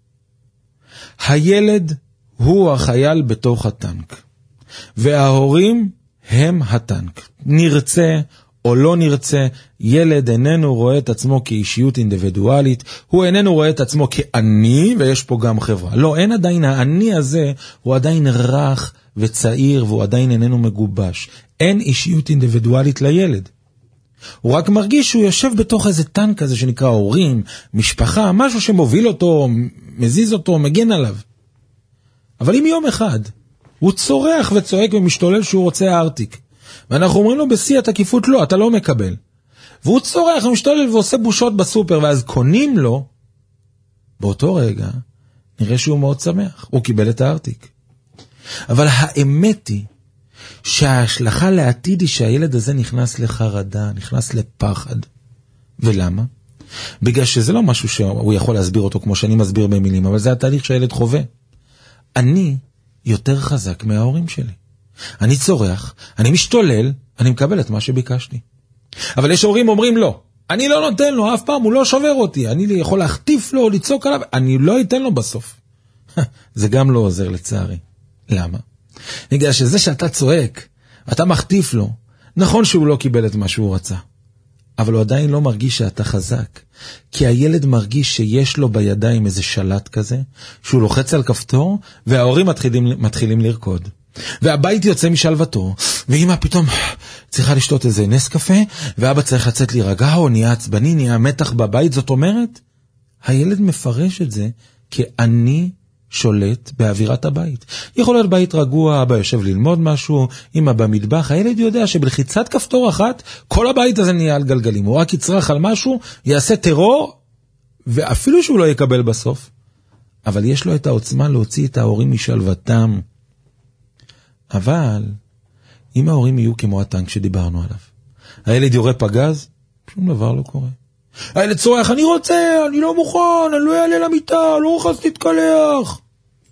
הילד הוא החייל בתוך הטנק, וההורים הם הטנק. נרצה או לא נרצה, ילד איננו רואה את עצמו כאישיות אינדיבידואלית, הוא איננו רואה את עצמו כאני, ויש פה גם חברה. לא, אין עדיין, האני הזה הוא עדיין רך וצעיר, והוא עדיין איננו מגובש. אין אישיות אינדיבידואלית לילד. הוא רק מרגיש שהוא יושב בתוך איזה טנק הזה שנקרא הורים, משפחה, משהו שמוביל אותו, מזיז אותו, מגן עליו. אבל אם יום אחד הוא צורח וצועק ומשתולל שהוא רוצה ארטיק, ואנחנו אומרים לו בשיא התקיפות לא, אתה לא מקבל. והוא צורח ומשתולל ועושה בושות בסופר, ואז קונים לו, באותו רגע נראה שהוא מאוד שמח, הוא קיבל את הארטיק. אבל האמת היא שההשלכה לעתיד היא שהילד הזה נכנס לחרדה, נכנס לפחד. ולמה? בגלל שזה לא משהו שהוא יכול להסביר אותו כמו שאני מסביר במילים, אבל זה התהליך שהילד חווה. אני יותר חזק מההורים שלי. אני צורח, אני משתולל, אני מקבל את מה שביקשתי. אבל יש הורים אומרים לא, אני לא נותן לו אף פעם, הוא לא שובר אותי, אני יכול להחטיף לו, לצעוק עליו, אני לא אתן לו בסוף. זה גם לא עוזר לצערי. למה? בגלל שזה שאתה צועק, אתה מחטיף לו, נכון שהוא לא קיבל את מה שהוא רצה, אבל הוא עדיין לא מרגיש שאתה חזק, כי הילד מרגיש שיש לו בידיים איזה שלט כזה, שהוא לוחץ על כפתור, וההורים מתחילים, מתחילים לרקוד. והבית יוצא משלוותו, ואמא פתאום צריכה לשתות איזה נס קפה, ואבא צריך לצאת להירגע, או נהיה עצבני, נהיה מתח בבית. זאת אומרת, הילד מפרש את זה כאני שולט באווירת הבית. יכול להיות בית רגוע, אבא יושב ללמוד משהו, אמא במטבח, הילד יודע שבלחיצת כפתור אחת, כל הבית הזה נהיה על גלגלים. הוא רק יצרח על משהו, יעשה טרור, ואפילו שהוא לא יקבל בסוף. אבל יש לו את העוצמה להוציא את ההורים משלוותם. אבל אם ההורים יהיו כמו הטנק שדיברנו עליו, הילד יורה פגז, שום דבר לא קורה. הילד צורח, אני רוצה, אני לא מוכן, אני לא אעלה למיטה, לא רוחס להתקלח.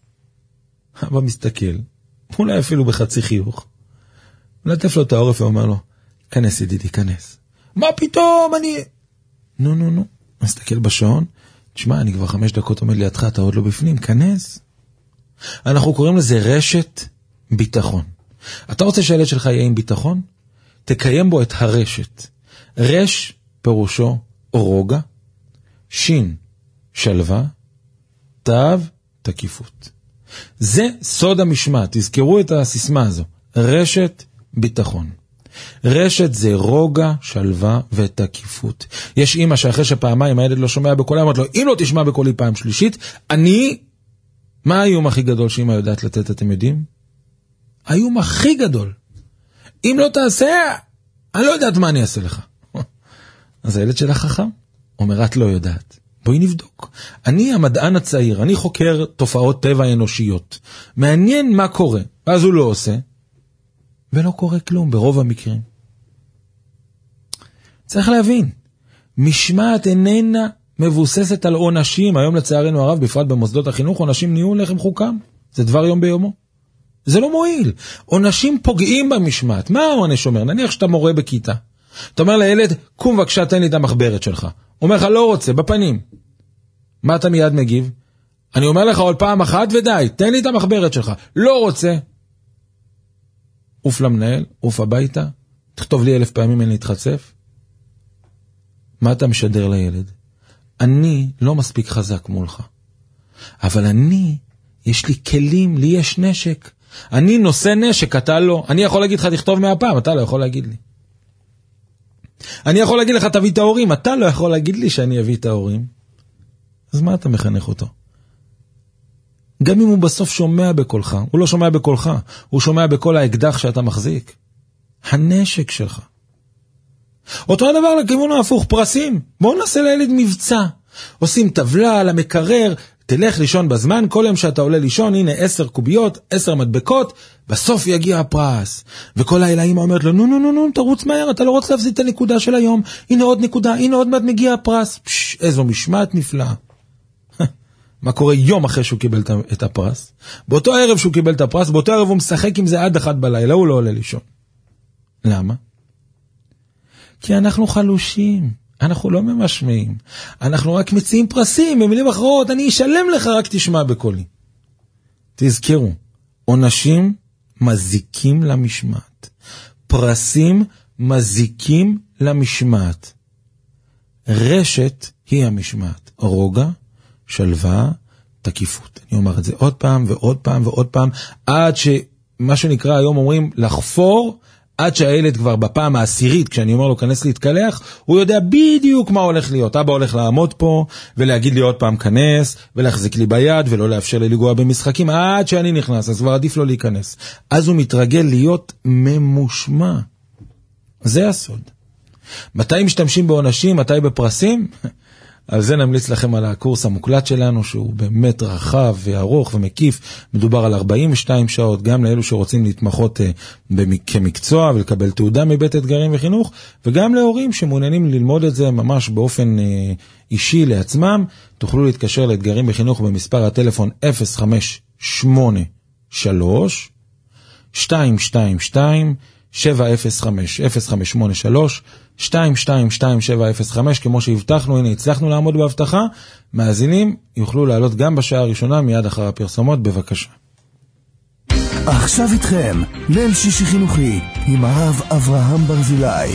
אבא מסתכל, אולי אפילו בחצי חיוך, נטף לו את העורף ואומר לו, כנס ידידי, כנס. מה פתאום, אני... נו, נו, נו. מסתכל בשעון, תשמע, אני כבר חמש דקות עומד לידך, אתה עוד לא בפנים, כנס. אנחנו קוראים לזה רשת ביטחון. אתה רוצה שהילד שלך יהיה עם ביטחון? תקיים בו את הרשת. רש פירושו רוגע, שין שלווה, תו תקיפות. זה סוד המשמעת, תזכרו את הסיסמה הזו, רשת ביטחון. רשת זה רוגע, שלווה ותקיפות. יש אמא שאחרי שפעמיים הילד לא שומע בקולה, אמרת לו, אם לא תשמע בקולי פעם שלישית, אני, מה האיום הכי גדול שאמא יודעת לתת, אתם יודעים? האיום הכי גדול. אם לא תעשה, אני לא יודעת מה אני אעשה לך. אז הילד שלה חכם, אומר, את לא יודעת. בואי נבדוק. אני המדען הצעיר, אני חוקר תופעות טבע אנושיות. מעניין מה קורה. אז הוא לא עושה, ולא קורה כלום ברוב המקרים. צריך להבין, משמעת איננה מבוססת על עונשים. היום לצערנו הרב, בפרט במוסדות החינוך, עונשים נהיו לחם חוקם. זה דבר יום ביומו. זה לא מועיל. עונשים פוגעים במשמעת. מה העונש אומר? נניח שאתה מורה בכיתה. אתה אומר לילד, קום בבקשה, תן לי את המחברת שלך. אומר לך, לא רוצה, בפנים. מה אתה מיד מגיב? אני אומר לך עוד פעם אחת ודי, תן לי את המחברת שלך. לא רוצה. אוף למנהל, אוף הביתה, תכתוב לי אלף פעמים אין להתחצף. מה אתה משדר לילד? אני לא מספיק חזק מולך. אבל אני, יש לי כלים, לי יש נשק. אני נושא נשק, אתה לא. אני יכול להגיד לך, תכתוב מהפעם, אתה לא יכול להגיד לי. אני יכול להגיד לך, תביא את ההורים, אתה לא יכול להגיד לי שאני אביא את ההורים. אז מה אתה מחנך אותו? גם אם הוא בסוף שומע בקולך, הוא לא שומע בקולך, הוא שומע בכל האקדח שאתה מחזיק. הנשק שלך. אותו הדבר לכיוון ההפוך, פרסים. בואו נעשה לילד מבצע. עושים טבלה על המקרר, תלך לישון בזמן, כל יום שאתה עולה לישון, הנה עשר קוביות, עשר מדבקות, בסוף יגיע הפרס. וכל הילאים אומרת לו, נו, נו, נו, נו, תרוץ מהר, אתה לא רוצה להפסיד את הנקודה של היום, הנה עוד נקודה, הנה עוד מעט מגיע הפרס. פש, איזו משמעת נפלאה. מה קורה יום אחרי שהוא קיבל את הפרס? באותו ערב שהוא קיבל את הפרס, באותו ערב הוא משחק עם זה עד אחת בלילה, הוא לא עולה לישון. למה? כי אנחנו חלושים, אנחנו לא ממשמעים, אנחנו רק מציעים פרסים, במילים אחרות, אני אשלם לך, רק תשמע בקולי. תזכרו, עונשים מזיקים למשמעת, פרסים מזיקים למשמעת. רשת היא המשמעת, רוגע, שלווה, תקיפות. אני אומר את זה עוד פעם ועוד פעם ועוד פעם, עד שמה שנקרא היום אומרים לחפור, עד שהילד כבר בפעם העשירית, כשאני אומר לו כנס להתקלח, הוא יודע בדיוק מה הולך להיות. אבא הולך לעמוד פה ולהגיד לי עוד פעם כנס, ולהחזיק לי ביד ולא לאפשר לי לגוע במשחקים, עד שאני נכנס, אז כבר עדיף לו להיכנס. אז הוא מתרגל להיות ממושמע. זה הסוד. מתי משתמשים בעונשים, מתי בפרסים? על זה נמליץ לכם על הקורס המוקלט שלנו, שהוא באמת רחב וארוך ומקיף. מדובר על ארבעים ושתיים שעות, גם לאלו שרוצים להתמחות כמקצוע ולקבל תעודה מבית אתגרים וחינוך, וגם להורים שמעוניינים ללמוד את זה ממש באופן אישי לעצמם. תוכלו להתקשר לאתגרים בחינוך במספר הטלפון אפס חמש שמונה שלוש שתיים שתיים שתיים שבע אפס חמש אפס חמש שמונה שלוש שתיים שתיים שתיים שבע אפס חמש. כמו שהבטחנו, הנה הצלחנו לעמוד בהבטחה. מאזינים יוכלו לעלות גם בשעה הראשונה מיד אחר הפרסומות. בבקשה. עכשיו איתכם ליל שישי חינוכי עם הרב אברהם ברזילי.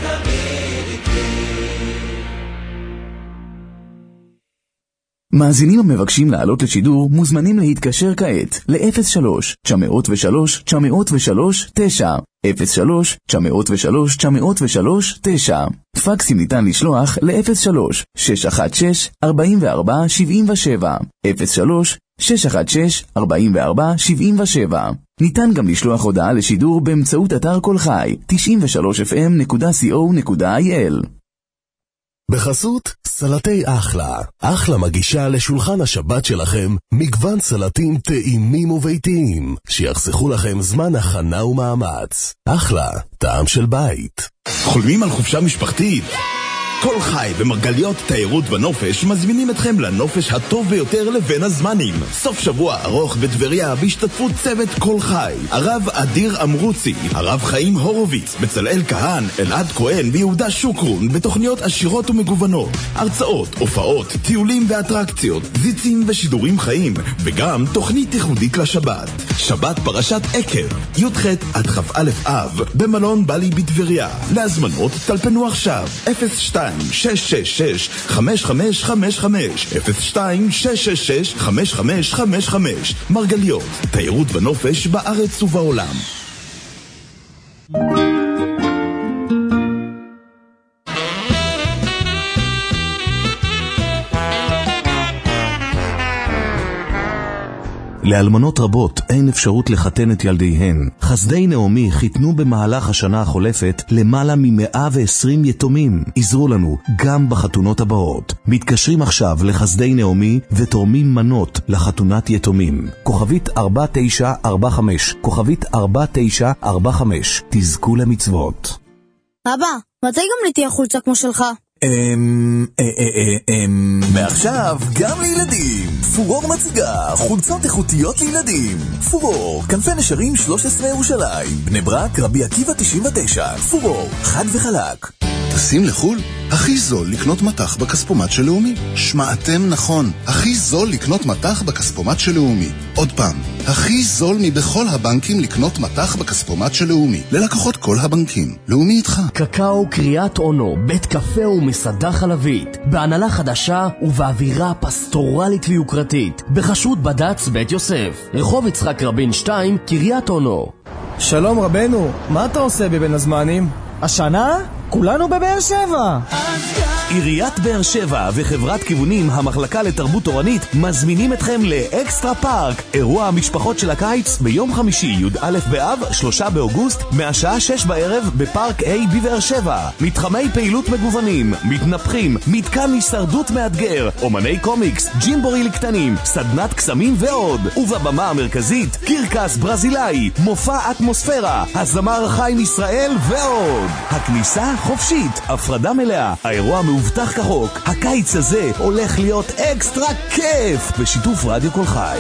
מאזינים המבקשים לעלות לשידור מוזמנים להתקשר כעת ל-אפס שלוש תשע אפס שלוש תשע אפס שלוש תשע אפס שלוש תשע אפס שלוש תשע אפס שלוש תשע. פקסים ניתן לשלוח ל-אפס שלוש שש אחת שש ארבע ארבע שבע שבע אפס שלוש שש אחת שש ארבע ארבע שבע שבע. ניתן גם לשלוח הודעה לשידור באמצעות אתר כל חי תשעים ושלוש אף אם נקודה קו נקודה איי אל. בחסות סלטי אחלה. אחלה מגישה לשולחן השבת שלכם מגוון סלטים טעימים וביתיים שיחסכו לכם זמן הכנה ומאמץ. אחלה, טעם של בית. חולמים על חופשה משפחתית? כל חי ומרגליות תיירות ונופש מזמינים אתכם לנופש הטוב ביותר לבין הזמנים. סוף שבוע ארוך בטבריה בהשתתפות צוות כל חי, הרב אדיר אמרוצי, הרב חיים הורוביץ, בצלאל כהן, אלעד כהן ויהודה שוקרון, בתוכניות עשירות ומגוונות, הרצאות, הופעות, טיולים ואטרקציות, זיצים ושידורים חיים, וגם תוכנית ייחודית לשבת. שבת פרשת עקב, י"ח עד כ"א אב, במלון בלי בטבריה. להזמנות טלפנו עכשיו אפס שתיים שש שש שש חמש חמש חמש חמש אפס שתיים שש שש שש חמש חמש חמש חמש. מרגליות, תיירות ונופש בארץ ובעולם. לאלמנות רבות אין אפשרות לחתן את ילדיהן. חסדי נעמי חיתנו במהלך השנה החולפת למעלה מ-מאה ועשרים יתומים. עזרו לנו גם בחתונות הבאות. מתקשרים עכשיו לחסדי נעמי ותורמים מנות לחתונת יתומים. כוכבית ארבע תשע ארבע חמש, כוכבית ארבע תשע ארבע חמש. תזכו למצוות. אבא, מתי גם לי תהיה חולצה כמו שלך? אמ... אמ... מעכשיו גם לילדים. פורור מציגה חולצות איכותיות לילדים. פורור, כנפי נשרים שלוש עשרה ירושלים, בני ברק, רבי עקיבא תשעים ותשע. פורור, חד וחלק. טסים לחול? הכי זול לקנות מתח בכספומט של לאומי. שמעתם נכון, הכי זול לקנות מתח בכספומט של לאומי. עוד פעם, הכי זול מבכל הבנקים לקנות מתח בכספומט של לאומי. ללקוחות כל הבנקים. לאומי איתך. קקאו קריאת אונו, בית קפה ומסעדה חלבית, בהנהלה חדשה ובאווירה פסטורלית ויוקרתית, בחשות בד"ץ בית יוסף, רחוב יצחק רבין שתיים, קריאת אונו. שלום רבנו, מה אתה עושה בבין הזמנים? השנה? כולנו בבאר שבע. עיריית באר שבע וחברת כיוונים המחלקה לתרבות תורנית מזמינים אתכם לאקסטרה פארק, אירוע המשפחות של הקיץ ביום חמישי י"א באב שלושה באוגוסט מהשעה שש בערב בפארק A בבאר שבע. מתחמי פעילות מגוונים, מתנפחים, מתקן הישרדות מאתגר, אומני קומיקס, ג'ימבורי לקטנים, סדנת קסמים ועוד. ובבמה המרכזית קרקס ברזילאי, מופע אטמוספירה, הזמר חיים ישראל ועוד. הכניסה חופשית, הפרדה מלאה, האירוע מאובטח כחוק. הקיץ הזה הולך להיות אקסטרה כיף בשיתוף רדיו כל חי.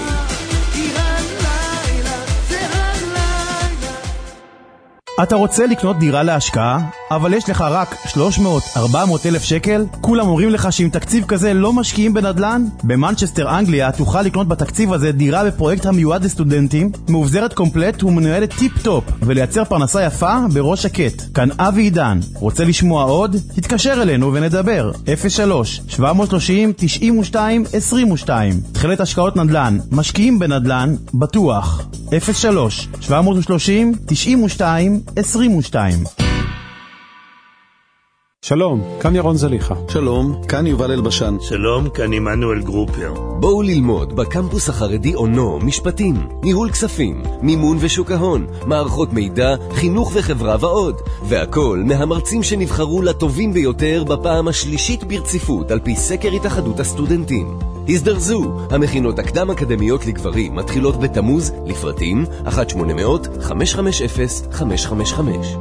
אתה רוצה לקנות דירה להשקעה, אבל יש לך רק שלוש מאות עד ארבע מאות אלף שקל? כולם אומרים לך שעם תקציב כזה לא משקיעים בנדל"ן? במנצ'סטר אנגליה תוכל לקנות בתקציב הזה דירה בפרויקט המיועד לסטודנטים, מאובזרת קומפלט ומנוהלת טיפ טופ, ולייצר פרנסה יפה בראש שקט. כאן אבי עידן. רוצה לשמוע עוד? תתקשר אלינו ונדבר. אפס שלוש שבע שלושים תשעים ושתיים עשרים ושתיים. תחילת השקעות נדל"ן, משקיעים בנדל"ן, בטוח. אפס שלוש שבע שלושים תשעים ושתיים עשרים ושתיים. שלום, כאן ירון זליחה. שלום, כאן יובל אלבשן. שלום, כאן עמנואל גרופר. בואו ללמוד בקמפוס החרדי אונו משפטים, ניהול כספים, מימון ושוק ההון, מערכות מידע, חינוך וחברה ועוד. והכל מהמרצים שנבחרו לטובים ביותר בפעם השלישית ברציפות על פי סקר התאחדות הסטודנטים. הזדרזו, המכינות הקדם אקדמיות לגברים מתחילות בתמוז, לפרטים אחת שמונה אפס אפס חמש חמש אפס חמש חמש חמש.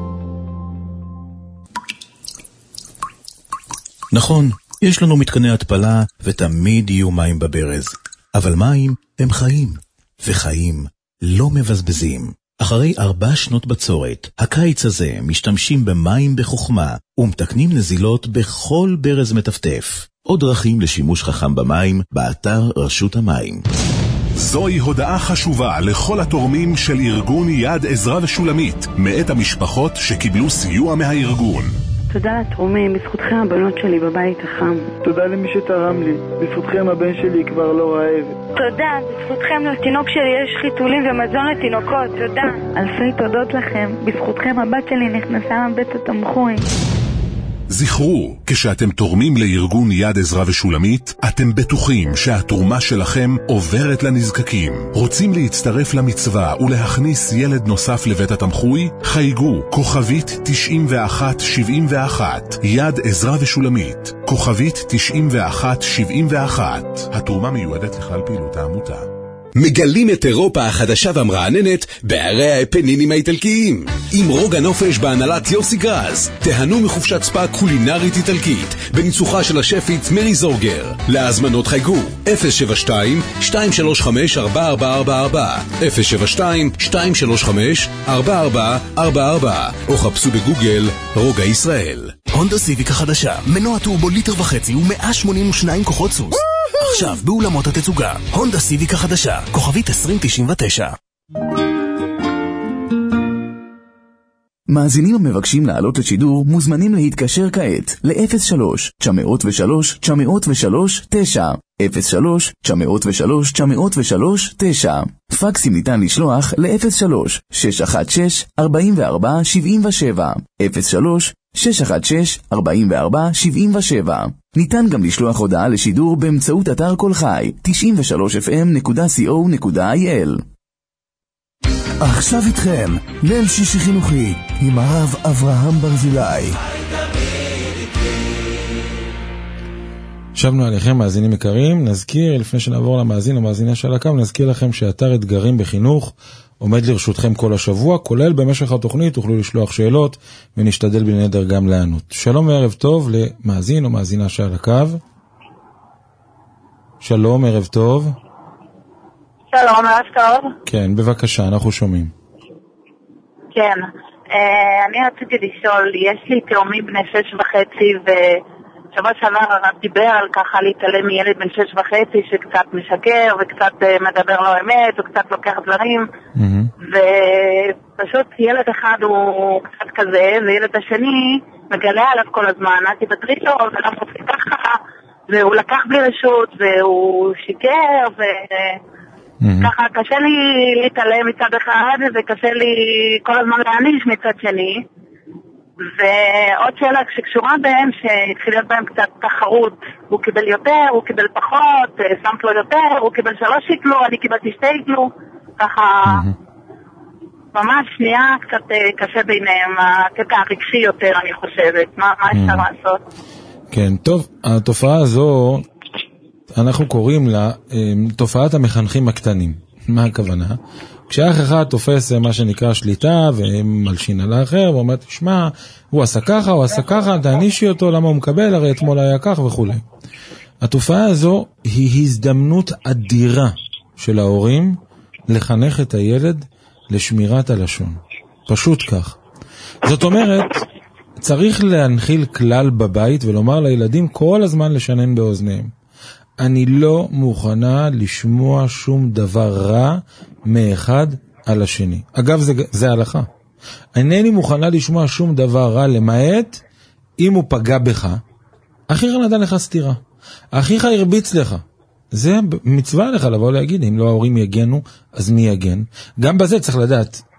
נכון, יש לנו מתקני התפלה ותמיד יהיו מים בברז. אבל מים הם חיים, וחיים לא מבזבזים. אחרי ארבע שנות בצורת, הקיץ הזה משתמשים במים בחוכמה ומתקנים נזילות בכל ברז מטפטף. עוד דרכים לשימוש חכם במים באתר רשות המים. זוהי הודעה חשובה לכל התורמים של ארגון יד עזרא ושולמית, מאת המשפחות שקיבלו סיוע מהארגון. תודה לתורמים, בזכותכם הבנות שלי בבית החם. תודה למי שתרם לי, בזכותכם הבן שלי כבר לא רעב. תודה, בזכותכם לתינוק שלי יש חיתולים ומזון לתינוקות, תודה. אלפי תודות לכם, בזכותכם הבת שלי נכנסה מבית התמחוי. זכרו, כשאתם תורמים לארגון יד עזרא ושולמית, אתם בטוחים שהתרומה שלכם עוברת לנזקקים. רוצים להצטרף למצווה ולהכניס ילד נוסף לבית התמחוי? חייגו כוכבית תשעים ואחת שבעים ואחת, יד עזרא ושולמית, כוכבית תשעים ואחת שבעים ואחת. התרומה מיועדת לכלל פעילות העמותה. מגלים את אירופה החדשה והמרעננת בערי האפנינים האיטלקיים. עם רוג הנופש בהנהלת יוסי גרז, תהנו מחופשת ספא קולינרית איטלקית בניצוחה של השפית מרי זורגר. להזמנות חייגו אפס שבע שתיים שתיים שלוש חמש ארבע ארבע ארבע ארבע, אפס שבע שתיים שתיים שלוש חמש ארבע ארבע ארבע ארבע, או חפשו בגוגל רוגע ישראל. הונדה סיביק החדשה, מנוע טורבו ליטר וחצי ו-מאה שמונים ושניים כוחות סוס. עכשיו באולמות התצוגה, הונדה סיביק החדשה, כוכבית עשרים תשעים ותשע. מאזינים המבקשים לעלות לשידור מוזמנים להתקשר כעת ל-אפס שלוש תשע אפס שלוש תשע אפס שלוש תשע, אפס שלוש תשע אפס שלוש תשע אפס שלוש תשע. פקסים ניתן לשלוח ל-אפס שלוש שש אחת שש ארבע ארבע שבע שבע, אפס שלוש שש אחת שש ארבע ארבע שבע שבע. ניתן גם לשלוח הודעה לשידור באמצעות אתר כל חי תשעים ושלוש אף אם נקודה סי או נקודה איי אל. עכשיו איתכם, ליל שישי חינוכי עם הרב אברהם ברזילי. שבנו עליכם מאזינים יקרים, נזכיר לפני שנעבור למאזין המאזינה של הקו, נזכיר לכם שאתר אתגרים בחינוך עומד לרשותכם כל השבוע, כולל במשך התוכנית תוכלו לשלוח שאלות ונשתדל בנדר גם לענות. שלום וערב טוב למאזין או מאזינה של הקו. שלום, ערב טוב. שלום, ערב טוב. כן, בבקשה, אנחנו שומעים. כן, אני רציתי לשאול, יש לי תאומים בני שש וחצי ושבוע שעבר הרב דיבר על ככה להתעלם מילד בן שש וחצי שקצת משקר וקצת מדבר לא אמת וקצת לוקח דברים ופשוט ילד אחד הוא קצת כזה וילד השני מגלה עליו כל הזמן, אל תבטרי לו ולא מוציא ככה והוא לקח בלי רשות והוא שיקר ו... ככה קשה לי להתעלם מצד אחד וקשה לי כל הזמן להעניש מצד שני. ועוד שאלה שקשורה בהם שהתחיל להיות בהם קצת תחרות, הוא קיבל יותר, הוא קיבל פחות, שמת לו יותר, הוא קיבל שלוש שיקלו, אני קיבלתי שתי שיקלו, ככה ממש שנייה קצת קשה ביניהם, הקטע הרגשי יותר אני חושבת, מה, מה אפשר לעשות? כן, טוב, התופעה הזו אנחנו קוראים לה תופעת המחנכים הקטנים. מה הכוונה? כשאח אחד תופס מה שנקרא שליטה ומלשין על האחר ואומר, תשמע, הוא עשה ככה, הוא עשה ככה, תענישי אותו, למה הוא מקבל, הרי אתמול היה כך וכו'. התופעה הזו היא הזדמנות אדירה של ההורים לחנך את הילד לשמירת הלשון. פשוט כך. זאת אומרת, צריך להנחיל כלל בבית ולומר לילדים כל הזמן לשנן באוזניהם. אני לא מוכנה לשמוע שום דבר רע מאחד על השני. אגב, זה, זה הלכה. אינני מוכנה לשמוע שום דבר רע למעט אם הוא פגע בך. אחיך נתן לך סתירה. אחיך הרביץ לך. זה מצווה לך לבוא להגיד, אם לא ההורים יגנו, אז מי יגן? גם בזה צריך לדעת.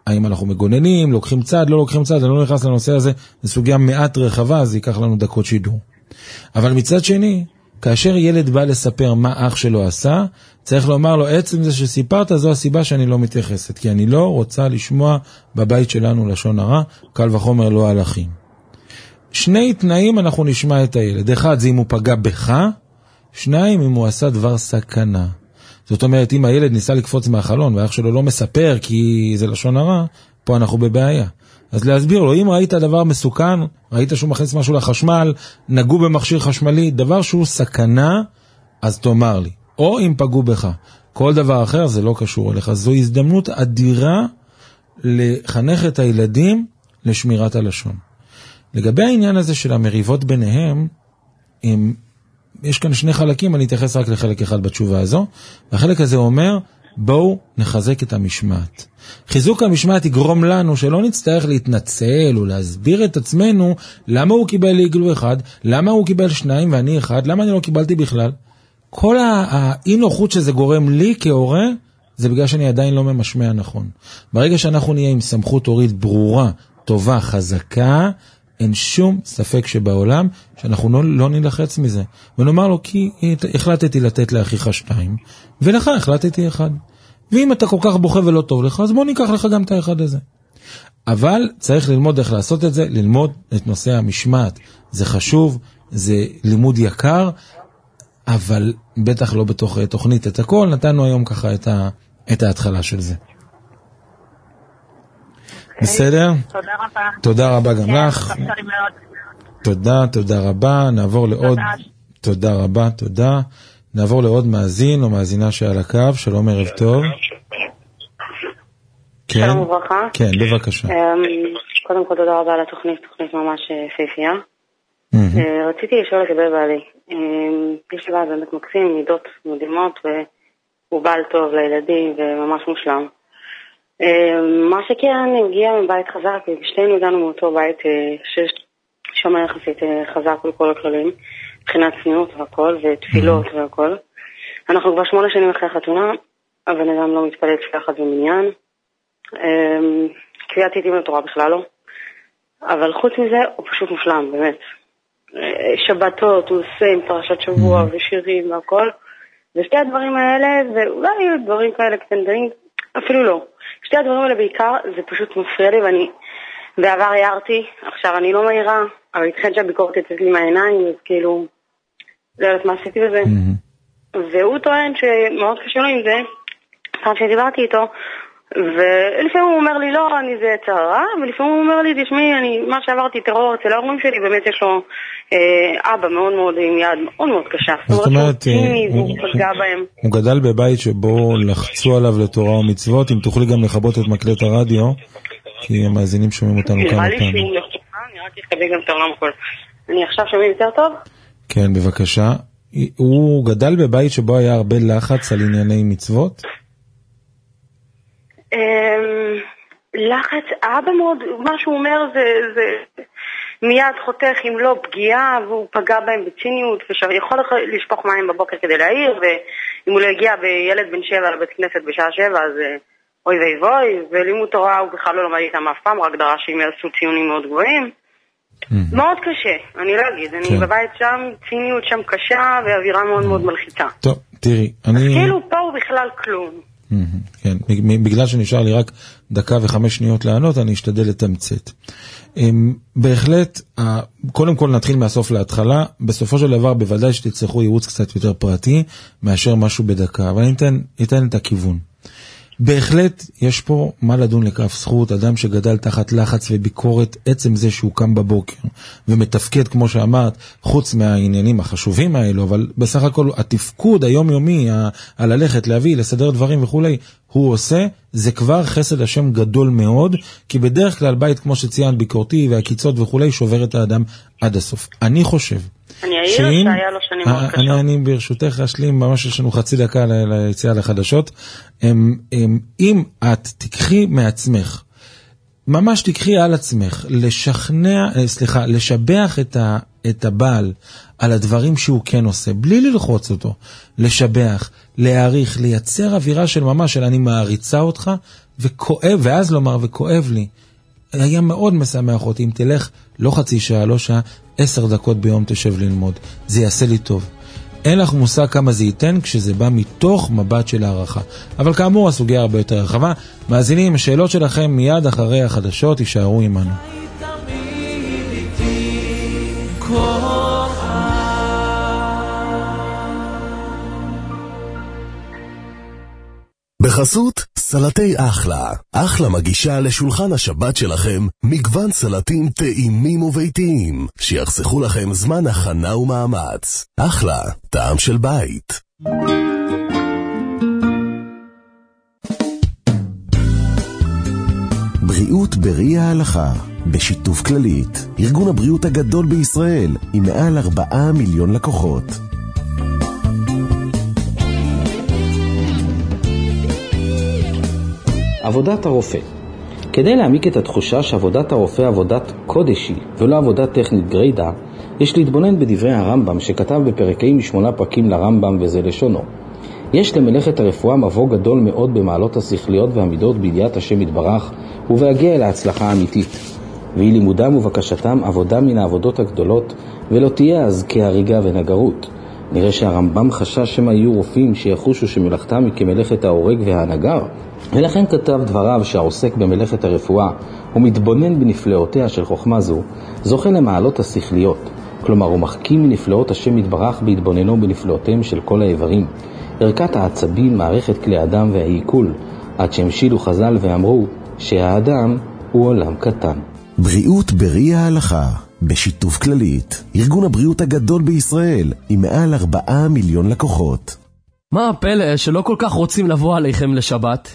האם אנחנו מגוננים, לוקחים צד, לא לוקחים צד, אני לא נכנס לנושא הזה, זו סוגיה מעט רחבה, אז ייקח לנו דקות שידור. אבל מצד שני, כאשר ילד בא לספר מה אח שלו עשה, צריך לומר לו, עצם זה שסיפרת, זו הסיבה שאני לא מתייחסת, כי אני לא רוצה לשמוע בבית שלנו לשון הרע, קל וחומר לא על אחים. שני תנאים אנחנו נשמע את הילד. אחד, זה אם הוא פגע בך, שניים, אם הוא עשה דבר סכנה. זאת אומרת, אם הילד ניסה לקפוץ מהחלון, ואח שלו לא מספר כי זה לשון הרע, פה אנחנו בבעיה. אז להסביר לו, אם ראית דבר מסוכן, ראית שהוא מכניס משהו לחשמל, נגעו במכשיר חשמלי, דבר שהוא סכנה, אז תאמר לי. או אם פגעו בך. כל דבר אחר זה לא קשור אליך. זו הזדמנות אדירה לחנך את הילדים לשמירת הלשון. לגבי העניין הזה של המריבות ביניהם, הם, יש כאן שני חלקים, אני אתייחס רק לחלק אחד בתשובה הזו, והחלק הזה אומר, בואו נחזק את המשמעת. חיזוק המשמעת יגרום לנו שלא נצטרך להתנצל או להסביר את עצמנו, למה הוא קיבל עגלו אחד, למה הוא קיבל שניים ואני אחד, למה אני לא קיבלתי בכלל. כל האי נוחות שזה גורם לי כהורה, זה בגלל שאני עדיין לא ממשמע נכון. ברגע שאנחנו נהיה עם סמכות הורית ברורה, טובה, חזקה, אין שום ספק שבעולם שאנחנו לא, לא נלחץ מזה. ונאמר לו, כי החלטתי לתת לאחיך שתיים, ולך החלטתי אחד. ואם אתה כל כך בוכה ולא טוב לך, אז בוא ניקח לך גם את האחד הזה. אבל צריך ללמוד איך לעשות את זה, ללמוד את נושא המשמעת. זה חשוב, זה לימוד יקר, אבל בטח לא בתוך תוכנית את הכל. נתנו היום ככה את, ה, את ההתחלה של זה. בסדר? תודה רבה. תודה רבה גם לך. תודה, תודה רבה. נעבור לעוד... תודה רבה, תודה. נעבור לעוד מאזין או מאזינה שעל הקו. שלום, ערב טוב. שלום וברכה. כן, בבקשה. קודם כל תודה רבה על התוכנית, תוכנית ממש פייפייה. רציתי לשאול לגבי בעלי. יש לי בעל באמת מקסים, מידות מדהימות, והוא בעל טוב לילדים וממש מושלם. מה שכן, הגיע מבית חזק, ושתינו הגענו מאותו בית ששומע יחסית חזק לכל הכללים, מבחינת צניעות והכל, ותפילות והכל. אנחנו כבר שמונה שנים אחרי החתונה, הבן אדם לא מתפלל תפילה אחת במניין, קביעת עיתים לתורה בכלל לא, אבל חוץ מזה הוא פשוט מושלם, באמת. שבתות, הוא עושה עם פרשת שבוע ושירים והכל, ושתי הדברים האלה, ואולי דברים כאלה קטנטנים, אפילו לא. שתי הדברים האלה בעיקר, זה פשוט מפריע לי, ואני בעבר הערתי, עכשיו אני לא מהירה, אבל התחיל שהביקורת יצאת לי מהעיניים, אז כאילו, לא יודעת מה עשיתי בזה. והוא טוען שמאוד קשה לו עם זה, פעם שדיברתי איתו, ולפעמים הוא אומר לי, לא, אני זה צרה, ולפעמים הוא אומר לי, תשמעי, אני, מה שעברתי טרור אצל ההורים שלי, באמת יש לו אה, אבא מאוד מאוד עם יד מאוד מאוד קשה. זאת אומרת, הוא גדל בבית שבו לחצו עליו לתורה ומצוות, אם תוכלי גם לחבות את מקלט הרדיו, כי המאזינים שומעים אותנו כמה פעמים. נראה לי שהוא לחוצה, אני רק אכבה גם את העולם הכל. אני עכשיו שומעים יותר טוב? כן, בבקשה. הוא גדל בבית שבו היה הרבה לחץ על ענייני מצוות? לחץ, אבא מאוד, מה שהוא אומר זה, זה מיד חותך אם לא פגיעה, והוא פגע בהם בציניות, ויכול לשפוך מים בבוקר כדי להעיר, ואם הוא לא הגיע בילד בן שבע לבית כנסת בשעה שבע, אז אוי ואי ואי, ולימוד תורה הוא בכלל לא למד איתם אף פעם, רק דרש שהם יעשו ציונים מאוד גבוהים. מאוד קשה, אני לא אגיד, אני בבית שם, ציניות שם קשה, ואווירה מאוד מאוד מלחיצה. טוב, תראי, אני... אז כאילו פה הוא בכלל כלום. כן, בגלל שנשאר לי רק דקה וחמש שניות לענות, אני אשתדל לתמצת. בהחלט, קודם כל נתחיל מהסוף להתחלה, בסופו של דבר בוודאי שתצטרכו ייעוץ קצת יותר פרטי, מאשר משהו בדקה, אבל אני אתן, אתן את הכיוון. בהחלט יש פה מה לדון לכף זכות, אדם שגדל תחת לחץ וביקורת, עצם זה שהוא קם בבוקר ומתפקד כמו שאמרת, חוץ מהעניינים החשובים האלו, אבל בסך הכל התפקוד היומיומי, על ללכת, להביא, לסדר דברים וכולי, הוא עושה, זה כבר חסד השם גדול מאוד, כי בדרך כלל בית כמו שציין ביקורתי והקיצות וכולי, שובר את האדם עד הסוף. אני חושב אני אעיר שהיה לו שנים מאוד קשות. אני, אני ברשותך אשלים, ממש יש לנו חצי דקה ליציאה לחדשות. אם את תקחי מעצמך, ממש תקחי על עצמך, לשכנע, סליחה, לשבח את, ה, את הבעל על הדברים שהוא כן עושה, בלי ללחוץ אותו, לשבח, להעריך, לייצר אווירה של ממש, של אני מעריצה אותך, וכואב, ואז לומר, וכואב לי. היה מאוד משמח אותי, אם תלך לא חצי שעה, לא שעה, עשר דקות ביום תשב ללמוד. זה יעשה לי טוב. אין לך מושג כמה זה ייתן כשזה בא מתוך מבט של הערכה. אבל כאמור, הסוגיה הרבה יותר רחבה. מאזינים, השאלות שלכם מיד אחרי החדשות, יישארו עמנו. בחסות סלטי אחלה. אחלה מגישה לשולחן השבת שלכם מגוון סלטים טעימים וביתיים שיחסכו לכם זמן הכנה ומאמץ. אחלה, טעם של בית. בריאות ברי ההלכה בשיתוף כללית, ארגון הבריאות הגדול בישראל עם מעל ארבעה מיליון לקוחות. עבודת הרופא. כדי להעמיק את התחושה שעבודת הרופא עבודת קודשי ולא עבודת טכנית גרידה, יש להתבונן בדברי הרמב"ם שכתב בפרקים משמונה פרקים לרמב"ם וזה לשונו. יש למלאכת הרפואה מבוא גדול מאוד במעלות השכליות והמידות בידיעת השם יתברך ובהגיע אל ההצלחה האמיתית. והיא לימודם ובקשתם עבודה מן העבודות הגדולות ולא תהיה אז כהריגה ונגרות. נראה שהרמב"ם חשש שמה יהיו רופאים שיחושו שמלאכתם היא כמלאכת ההורג והנגר, ולכן כתב דבריו שהעוסק במלאכת הרפואה ומתבונן בנפלאותיה של חוכמה זו, זוכה למעלות השכליות, כלומר הוא מחכים מנפלאות השם יתברך בהתבוננו בנפלאותיהם של כל האיברים, ערכת העצבים, מערכת כלי האדם והעיכול, עד שהמשילו חז"ל ואמרו שהאדם הוא עולם קטן. בריאות ברי ההלכה בשיתוף כללית, ארגון הבריאות הגדול בישראל עם מעל ארבעה מיליון לקוחות. מה הפלא שלא כל כך רוצים לבוא עליכם לשבת?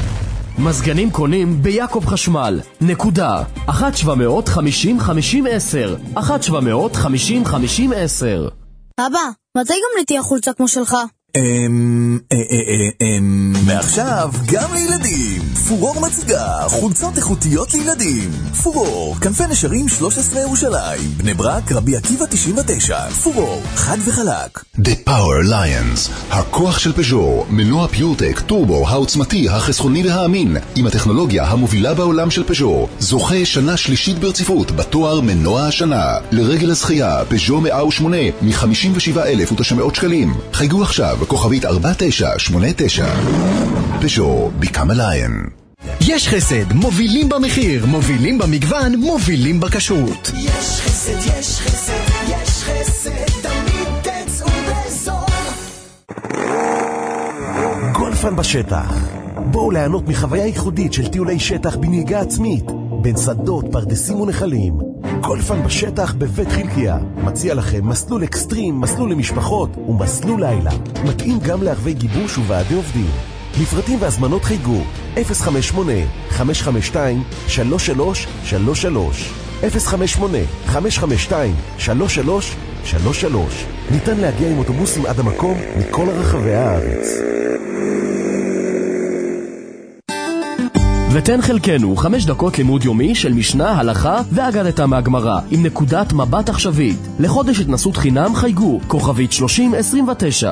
מזגנים קונים ביעקב חשמל. נקודה. אחת שבע מאות חמישים חמישים עשר. אחת שבע מאות חמישים חמישים עשר. אבא, מתי גם נתיע חולצה כמו שלך? אמ... אמ... מעכשיו גם לילדים. פורור מציגה חולצות איכותיות לילדים. פורור, כנפי נשרים שלוש עשרה ירושלים, בני ברק, רבי עקיבא תשעים ותשע. פורור, חד וחלק. The Power Lions, הכוח של פז'ו, מנוע פיורטק, טורבו, העוצמתי, החסכוני והאמין, עם הטכנולוגיה המובילה בעולם של פז'ו, זוכה שנה שלישית ברציפות בתואר מנוע השנה. לרגל הזכייה, פז'ו מאה ושמונה מ-חמישים ושבעה אלף ותשע מאות שקלים. חייגו עכשיו בכוכבית ארבע תשע שמונה תשע. פז'ו, become a lion. יש חסד, מובילים במחיר, מובילים במגוון, מובילים בכשרות. יש חסד, יש חסד, יש חסד, תמיד תצאו בזול. גולפן בשטח. בואו ליהנות מחוויה ייחודית של טיולי שטח בנהיגה עצמית, בין שדות, פרדסים ונחלים. גולפן בשטח בבית חלקיה מציע לכם מסלול אקסטרים, מסלול למשפחות ומסלול לילה. מתאים גם לערבי גיבוש וועדי עובדים. לפרטים והזמנות חייגו אפס חמש שמונה חמש חמש שתיים שלוש שלוש שלוש שלוש אפס חמש שמונה חמש חמש שתיים שלוש שלוש שלוש שלוש. ניתן להגיע עם אוטובוסים עד המקום מכל רחבי הארץ. ותן חלקנו חמש דקות לימוד יומי של משנה, הלכה ואגדתה מהגמרא עם נקודת מבט עכשווית. לחודש התנסות חינם חייגו כוכבית שלושים עשרים ותשע.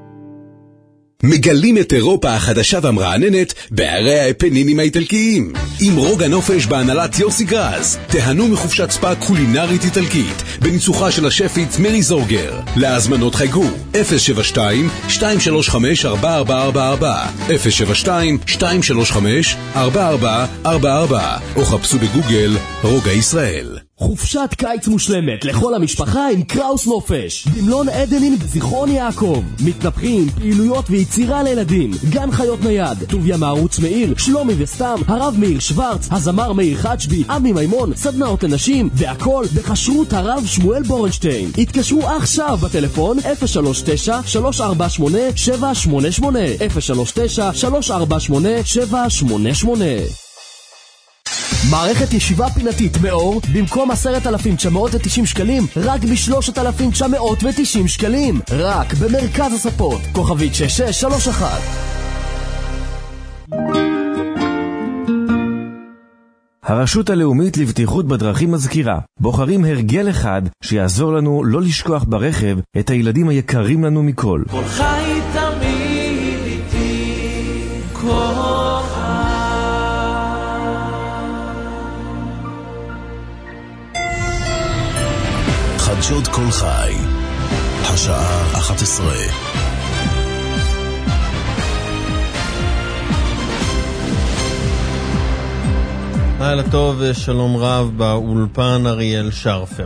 מגלים את אירופה החדשה והמרעננת בערי האפנינים האיטלקיים. עם רוג הנופש בהנהלת יוסי גרז, תהנו מחופשת ספא קולינרית איטלקית בניצוחה של השפית מרי זורגר. להזמנות חייגו אפס שבע שתיים שתיים שלוש חמש ארבע ארבע ארבע ארבע אפס שבע שתיים שתיים שלוש חמש ארבע ארבע ארבע ארבע או חפשו בגוגל רוגע ישראל. חופשת קיץ מושלמת לכל המשפחה עם קראוס נופש במלון עדנין בזיכרון יעקב. מתנפחים, פעילויות ויצירה לילדים, גן חיות נייד, טוביה מערוץ מאיר, שלומי וסתם, הרב מאיר שוורץ, הזמר מאיר חדשבי, אבי מימון, סדנאות לנשים, והכל בכשרות הרב שמואל בורנשטיין. התקשרו עכשיו בטלפון אפס שלוש תשע שלוש ארבע שמונה שבע שמונה שמונה אפס שלוש תשע שלוש ארבע שמונה שבע שמונה שמונה. מערכת ישיבה פינתית מאור במקום עשרת אלפים תשע מאות ותשעים שקלים רק ב-שלושת אלפים תשע מאות ותשעים שקלים, רק במרכז הספות כוכבית שש שש שלוש אחת. הרשות הלאומית לבטיחות בדרכים מזכירה, בוחרים הרגל אחד שיעזור לנו לא לשכוח ברכב את הילדים היקרים לנו מכל. כל חי תמיד איתי, כל חי. חדשות כל חי. השעה אחת עשרה. לילה טוב ושלום רב, באולפן אריאל שרפר.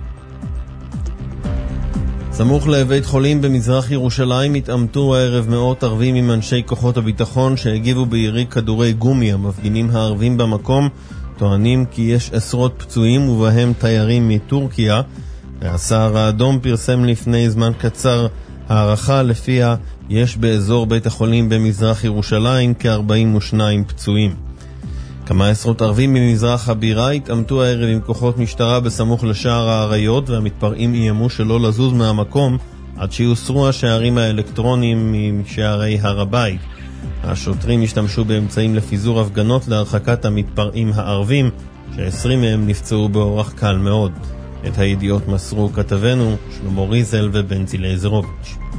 סמוך לבית חולים במזרח ירושלים התעמתו הערב מאות ערבים עם אנשי כוחות הביטחון שהגיבו בירי כדורי גומי. המפגינים הערבים במקום טוענים כי יש עשרות פצועים ובהם תיירים מטורקיה. הסהר האדום פרסם לפני זמן קצר הערכה לפיה יש באזור בית החולים במזרח ירושלים כ-ארבעים ושניים פצועים. כמה עשרות ערבים ממזרח הבירה התעמתו הערב עם כוחות משטרה בסמוך לשער האריות, והמתפרעים איימו שלא לזוז מהמקום עד שיוסרו השערים האלקטרוניים משערי הר הבית. השוטרים השתמשו באמצעים לפיזור הפגנות להרחקת המתפרעים הערבים, ש-עשרים מהם נפצעו באורח קל מאוד. את הידיעות מסרו כתבנו שלמה ריזל ובנצי לייזרוביץ'.